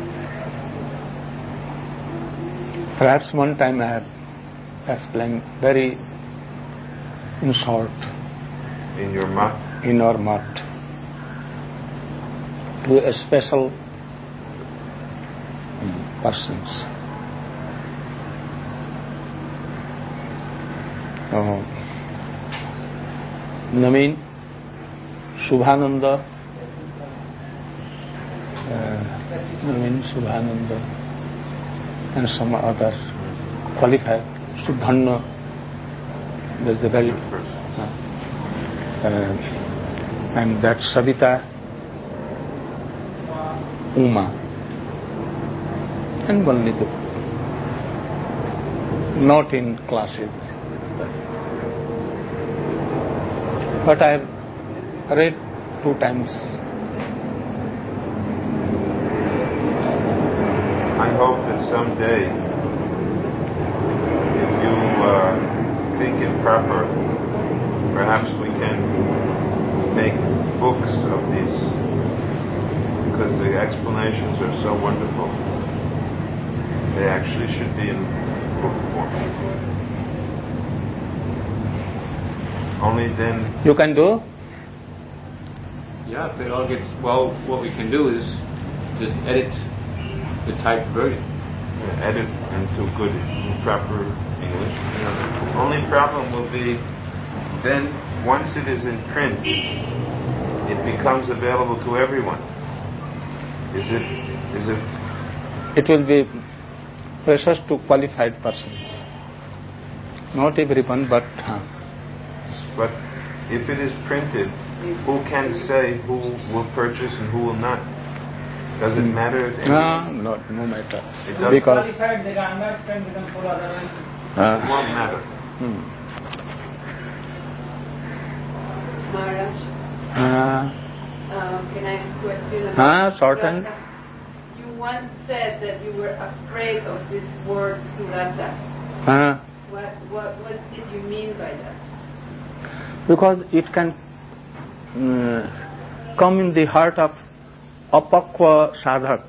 Perhaps one time I have explained very in short In your mat? in our mat to a special persons. Oh. Naveen, Subhananda, uh, Naveen, Subhananda, and some other qualified. Subhanna, there's a very, uh, uh, and that Savita, Uma, and only the, not in classes. But I have read two times. I hope that someday, if you uh, think it proper, perhaps we can make books of these, because the explanations are so wonderful. They actually should be in book form. Only then. You can do? Yeah, if it all gets, well, what we can do is just edit the typed version. uh, edit into good, proper English. Only problem will be then once it is in print, it becomes available to everyone. Is it? Is it? It will be precious to qualified persons. Not everyone, but. Huh. But if it is printed, who can say who will purchase and who will not? Does it matter? At any No, no, no matter. It doesn't. Because qualified, they can understand, they can follow otherwise. It uh, won't matter. hmm. Maharaj, uh, um, can I ask a question? Ah, about certain. Surata? You once said that you were afraid of this word surata. uh, What, what, what did you mean by that? because it can uh, come in the heart of apakwa sadhak,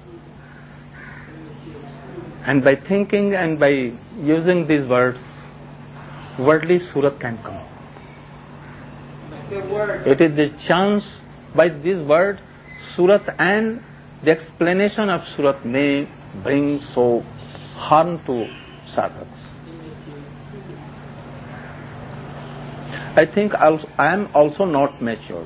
and by thinking and by using these words, worldly surat can come. The word. It is the chance by this word surat, and the explanation of surat may bring so harm to sadhaks. I think also, I am also not mature.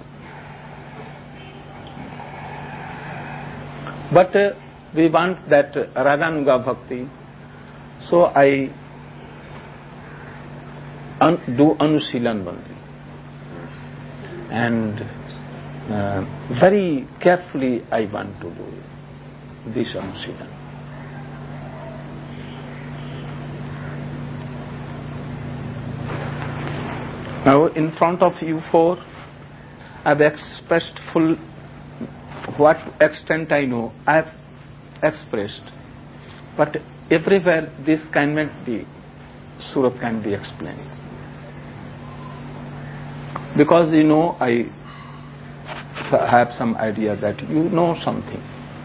But uh, we want that uh, Raganuga Bhakti, so I un- do Anusilan only. And uh, very carefully I want to do it. this Anushila. Now, in front of you four, I've expressed full what extent I know. I have expressed, but everywhere this cannot be, Surat can be explained. Because you know, I have some idea that you know something.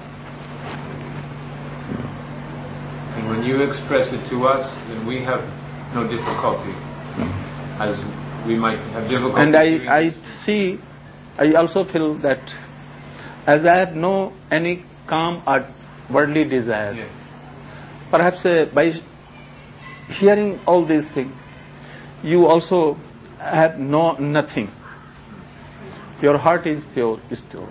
And when you express it to us, then we have no difficulty, mm. as we might have difficulty. And I, I see, I also feel that as I have no any calm or worldly desire, yes. perhaps uh, by hearing all these things, you also have no nothing. Your heart is pure still.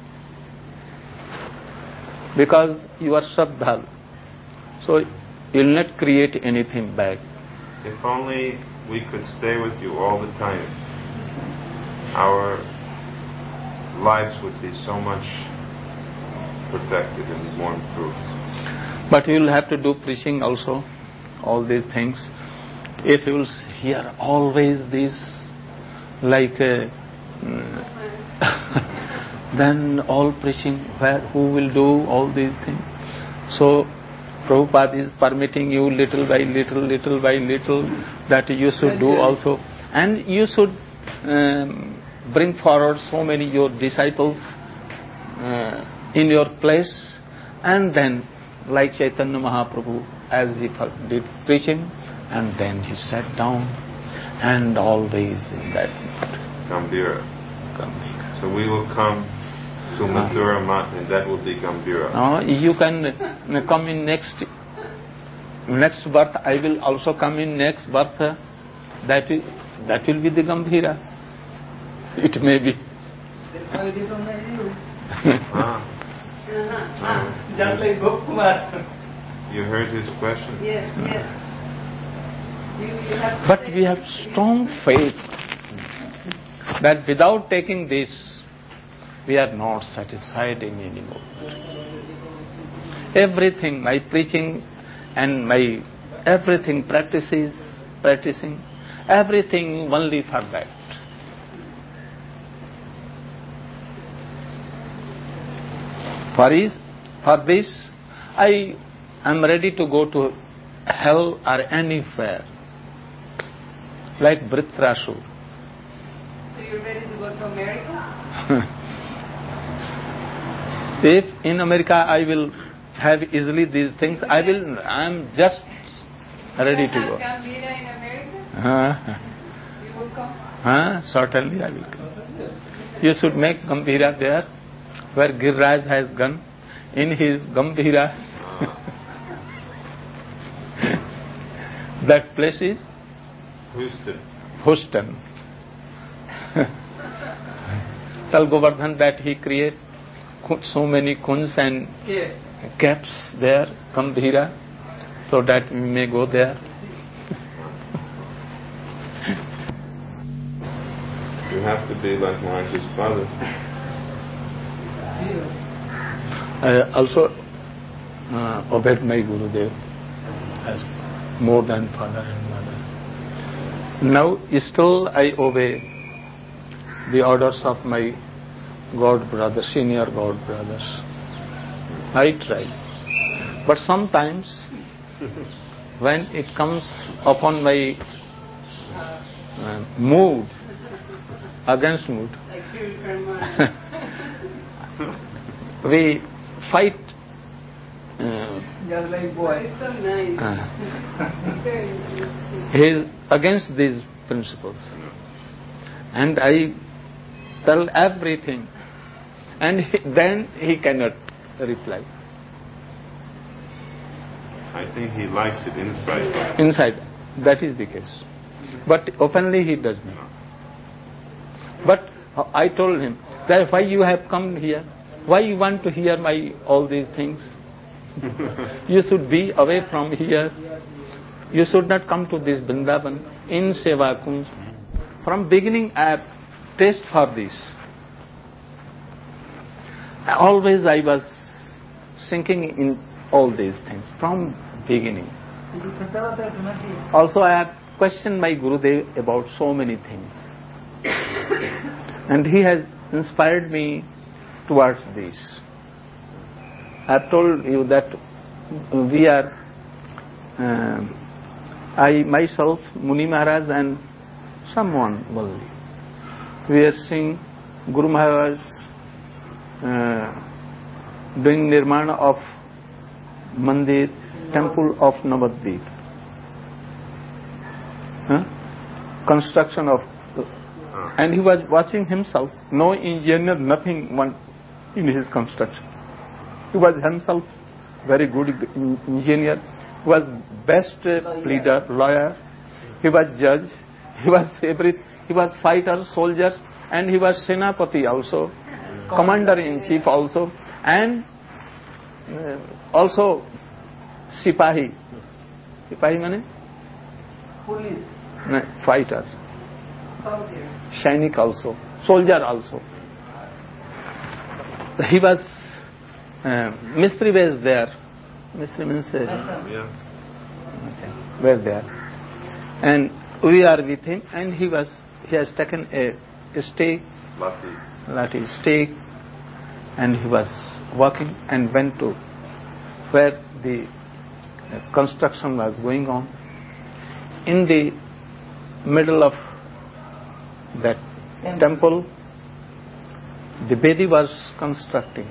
Because you are Shraddha. So you will not create anything bad. If only we could stay with you all the time, our lives would be so much perfected and more improved. But you will have to do preaching also, all these things. If you will hear always this, like uh, then all preaching, where who will do all these things? So Prabhupada is permitting you little by little, little by little, that you should do also. And you should um, bring forward so many your disciples uh, in your place, and then like Chaitanya Mahaprabhu, as he did preaching, and then he sat down, and always in that Gambhira. Gambhira. So we will come to Mathura Mat, and that will be Gambhira. No, you can uh, come in next next birth. I will also come in next birth. That will, that will be the Gambhira. It may be. ah. Uh-huh. Just like Gopkumar. You heard his question? Yes, yes. You, you have to But say we have strong faith that without taking this, we are not satisfied in any mode. Everything, my preaching and my everything practices, practicing, everything only for that. For, is, for this, I am ready to go to hell or anywhere, like Vritrasur. So you're ready to go to America? If in America I will have easily these things, I will. I am just ready to go. Gambhira in America? Uh, You will come? uh, certainly I will come. You should make Gambhira there, where Giriraj has gone, in his Gambhira. That place is Houston. Houston. Tell Govardhan that he create so many kunds and Yeah. caps there, Gambhira, so that we may go there. You have to be like Maharaj's father. I also uh, obeyed my Gurudev as more than father and mother. Now still I obey the orders of my God brothers, senior God brothers. I try. But sometimes when it comes upon my uh, mood, against mood, we fight. Uh, Just like boy. It's so nice. uh, Very nice. he is against these principles. And I tell everything. And he, then he cannot reply. I think he likes it inside. Inside, that is the case. But openly he does not. But I told him that why you have come here? Why you want to hear my all these things? You should be away from here. You should not come to this Vrindavan in Seva Kunj. From beginning I have taste for this. Always I was sinking in all these things from beginning. Also, I have questioned my Gurudev about so many things. And he has inspired me towards this. I have told you that we are, uh, I myself, Muni Maharaj and someone, well, we are seeing Guru Maharaj uh, doing nirmana of mandir, temple of Navadvip. Huh? Construction of, and he was watching himself, no engineer, nothing one in his construction. He was himself very good engineer, he was best pleader, lawyer, he was judge, he was every, he was fighter, soldier, and he was Senapati also, commander-in-chief also, and uh, also Sipahi. Sipahi means? Police. No, fighter. Sainik also, soldier also. He was, uh, Mistri was there. Mistri means, uh, Yeah. okay, were there. And we are with him, and he was, he has taken a, a stake, Lucky. lati stake, and he was walking and went to where the uh, construction was going on. In the middle of that temple, the Vedi was constructing.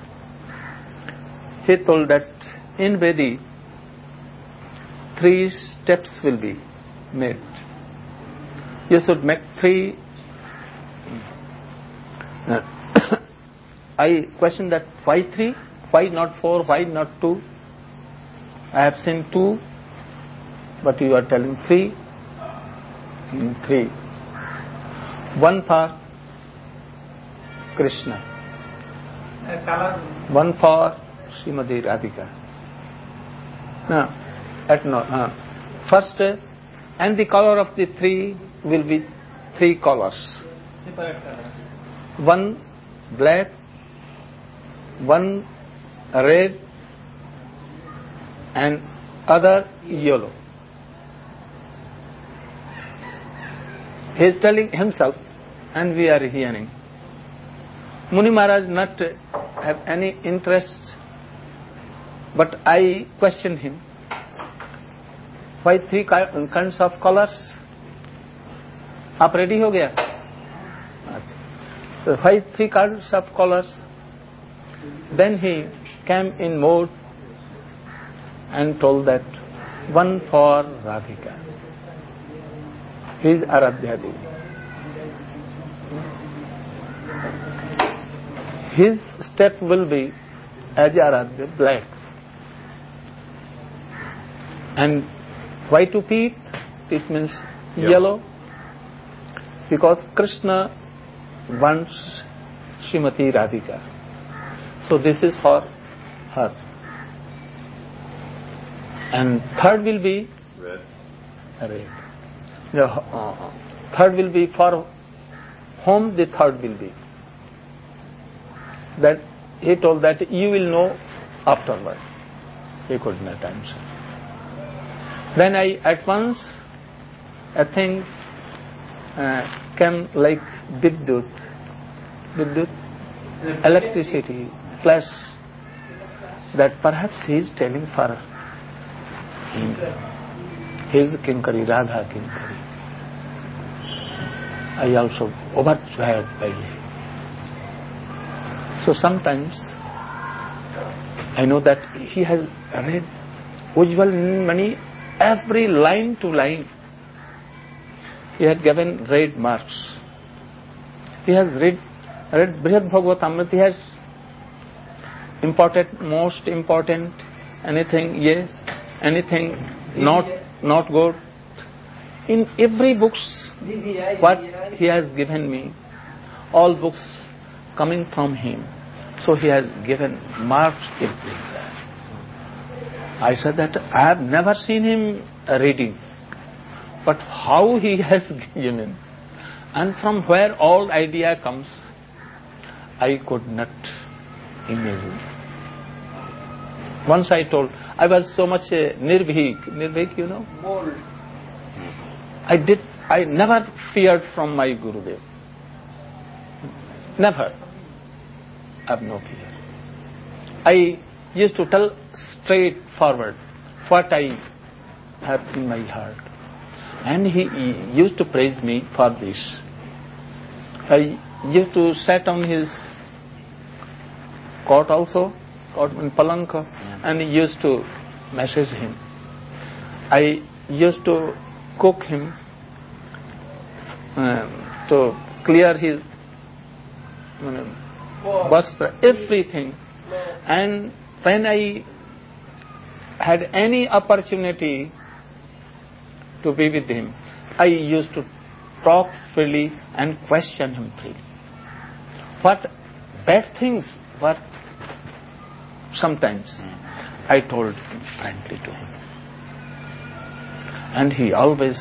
He told that in Vedi, three steps will be made. You should make three. Uh, I question that why three? Why not four? Why not two? I have seen two, but you are telling three. Mm, three. One for Krishna. One for Srimati Radhika. No, at no. Uh, first, uh, and the color of the three will be three colors. One black, one red, and other yellow. He is telling himself, and we are hearing. Muni Maharaj not have any interest, but I question him. Why three kinds of colors? आप ready हो गया? So why three kinds of colors? Then he came in mode and told that one for Radhika. He is Aradhya Devi. His step will be as Aradhya, black. And why to peep? It means yellow. yellow. Because Krishna wants Srimati Radhika. So this is for her. And third will be Red. red. The uh, third will be for whom the third will be. That he told that you will know afterward. He could not answer. Then I at once a thing uh, came like Vidyut, Vidyut, electricity, flash, that perhaps he is telling for him. His Kinkari, Radha Kinkari. I also overjoyed by it. So sometimes I know that he has read Ujjwal Mani every line to line. He had given red marks. He has read, read Brihad Bhagavatamrita. He has important, most important, anything yes, anything not not good. In every books, what he has given me, all books coming from him. So he has given marks everywhere. I said that I have never seen him reading, but how he has given, and from where all idea comes, I could not imagine. Once I told, I was so much uh, nirvik, nirvik, you know. Bold. I did, I never feared from my Gurudev. Never. I have no fear. I used to tell straight forward what I have in my heart. And he, he used to praise me for this. I used to sit on his cot also, cot in Palanka, and he used to message him. I used to cook him um, to clear his um, vastra, everything. And when I had any opportunity to be with him, I used to talk freely and question him freely. What bad things were sometimes, I told him frankly to him. And he always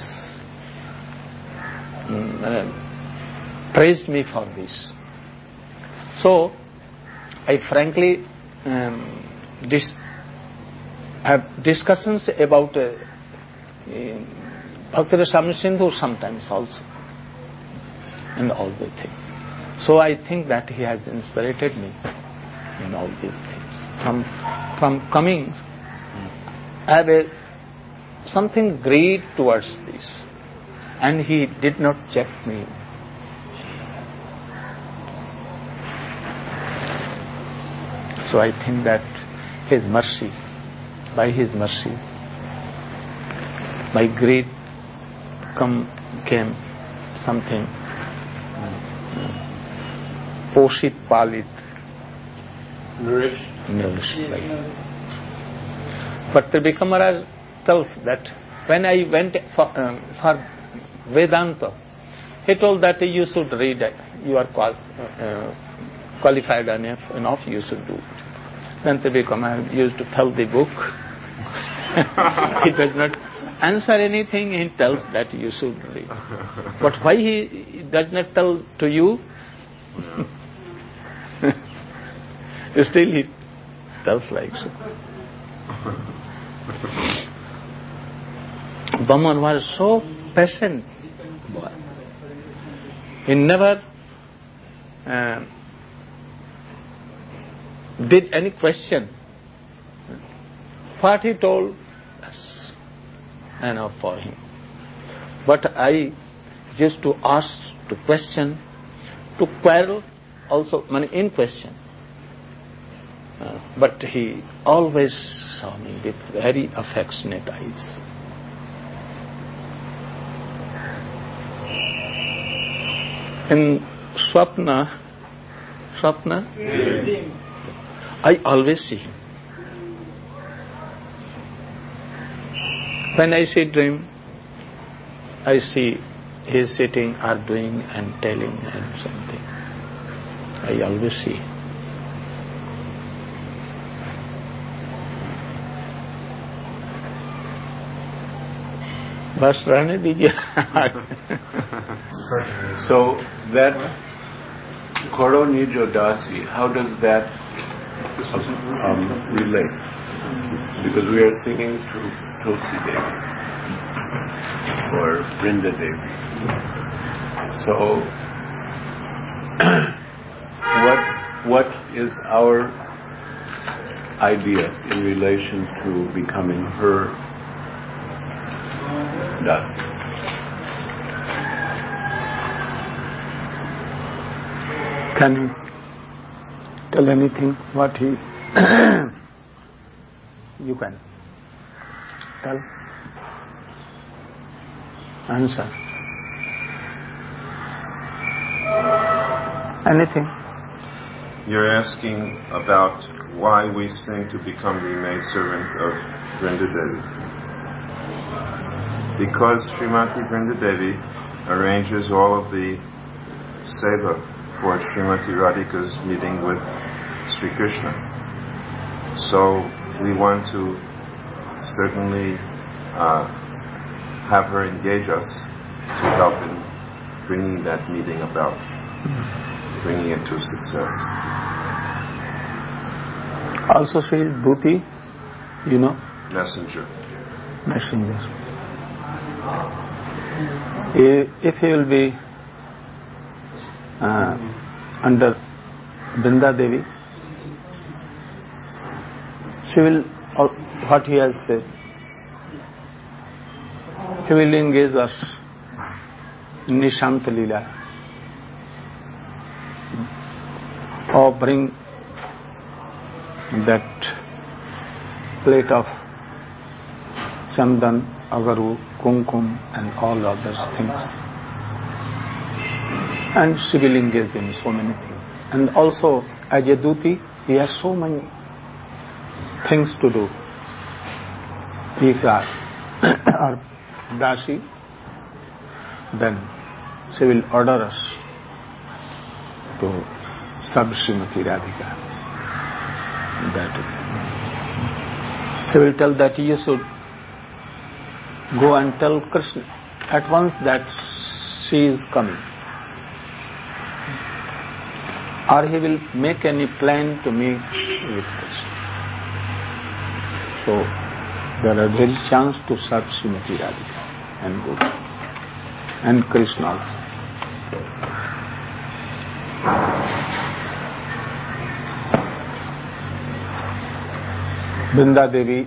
um, uh, praised me for this. So, I frankly um, dis- have discussions about uh, uh, Bhakti Rasamrita Sindhu sometimes also, and all the things. So I think that he has inspired me in all these things. From from coming, I have a, something great towards this, and he did not check me. So I think that his mercy, by his mercy, by great come came something poshit palit, Nourished. nourished by. But Tribhikam Maharaj tells that when I went for, um, for Vedanta, he told that you should read it. You are qual- uh, qualified enough, enough, you should do it. Then Tribhikam Maharaj used to tell the book. He does not answer anything, he tells that you should read. But why he does not tell to you? Still he tells like so. Baman was so patient boy. He never uh, did any question. What he told, that's enough for him. But I used to ask, to question, to quarrel also, in question. Uh, but he always saw me with very affectionate eyes. In Swapna, Swapna, I always see him. When I see dream, I see he is sitting or doing and telling and something. I always see. बस रहने दीजिए. So that Koro Nijo Dasi, how does that um, relate? Because we are singing to Tulsi Devi or Vrinda Devi. So what what is our idea in relation to becoming her Dasi? Can you tell anything what he you can tell? Answer. Anything? You're asking about why we sing to become the maidservant of Vrinda Devi. Because Srimati Vrinda Devi arranges all of the seva for Srimati Radhika's meeting with Sri Krishna. So we want to certainly uh, have her engage us to help in bringing that meeting about, bringing it to success. Also she is Bhuti. You know? Messenger. Messenger. If he will be uh, under Vrinda Devi, she will, what he has said, he will engage us in Nishant Leela, or bring that plate of chandan, agaru, kumkum and all other things. And she will engage in so many things. And also, as a duty, he has so many things to do. If you are Dasi, then she will order us to serve Srimati Radhika. That she will tell that you should go and tell Krishna at once that she is coming. Or he will make any plan to meet with Krishna. So, there are very chance to serve Srimati Radhika and go. And Krishna also. Vrinda Devi,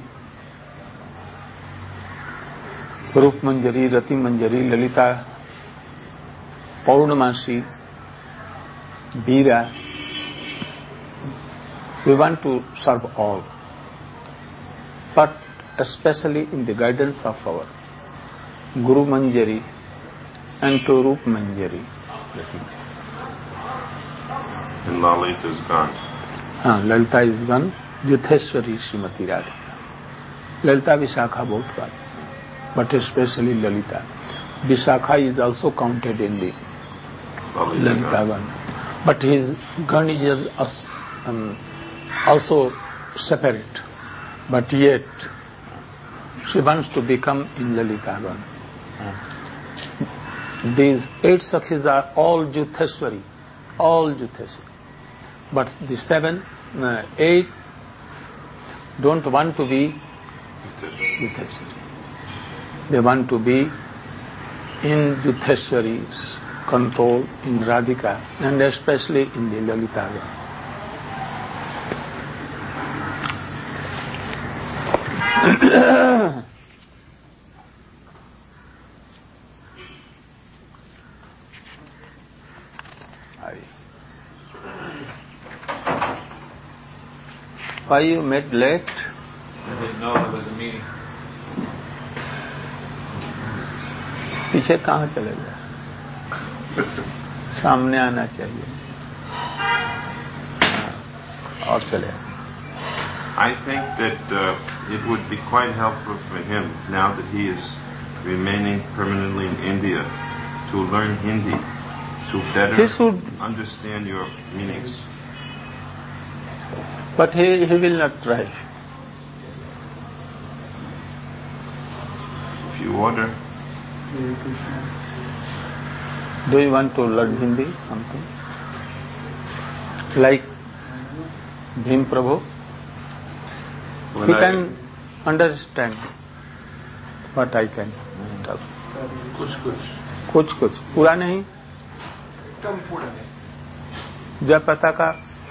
Rup Manjari, Rati Manjari, Lalita, Paurnamasi, Veera, we want to serve all, but especially in the guidance of our Guru Manjari and to Rup Manjari. And Lalita is gone. हाँ, Lalita is gone. Yutheshwari Srimati Radhika. Lalita Vishakha both gone, but especially Lalita. Vishakha is also counted in the Lalita Gan. But his gun is um, also separate. But yet, she wants to become in Lalita Gan. These eight Sakhis are all Yutheshwari. All Yutheshwari. But the seven, uh, eight don't want to be Yutheshwari. They want to be in Yutheshwari's control, in Radhika, and especially in the Lalita. Why you met late? I didn't know there was a meeting. पीछे कहाँ चले गए? सामने आना चाहिए और चले. I think that uh, it would be quite helpful for him, now that he is remaining permanently in India, to learn Hindi, to better he should understand your meanings. But he, he will not try. If you order. Do you want to learn Hindi, something? Like Bhim Prabhu? When he I, can understand what I can tell. कुछ कुछ कुछ कुछ पूरा नहीं, कम पूरा नहीं. जय पता का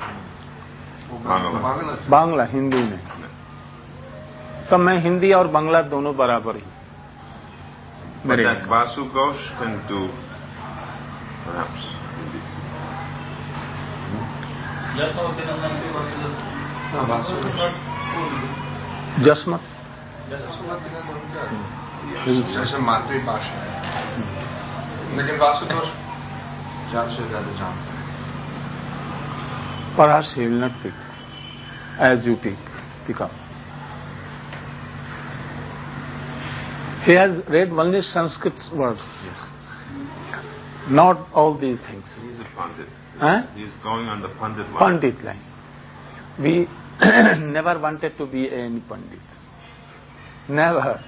Bangla. बांग्ला, हिंदी में. तो मैं हिंदी और बांग्ला दोनों बराबर ही. But that Vasu Ghosh can do, perhaps. जसमत जैसे मातृभाषा है, लेकिन वासुदोष ज्यादा से ज्यादा जानते हैं. Perhaps he will not pick as you pick, pick up. He has read only Sanskrit words, not all these things. He's a Pandit. Huh? He's going on the Pandit line. Pandit line. We never wanted to be any Pandit. Never.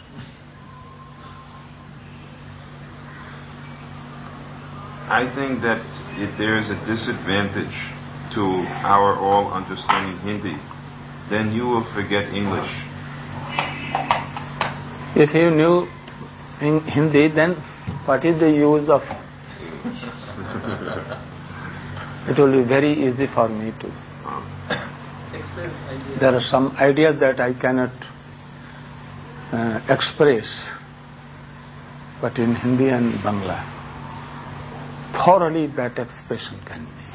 I think that if there is a disadvantage to our all understanding Hindi, then you will forget English. If you knew in Hindi, then what is the use of? It will be very easy for me to. There are some ideas that I cannot uh, express, but in Hindi and Bangla, thoroughly that expression can be.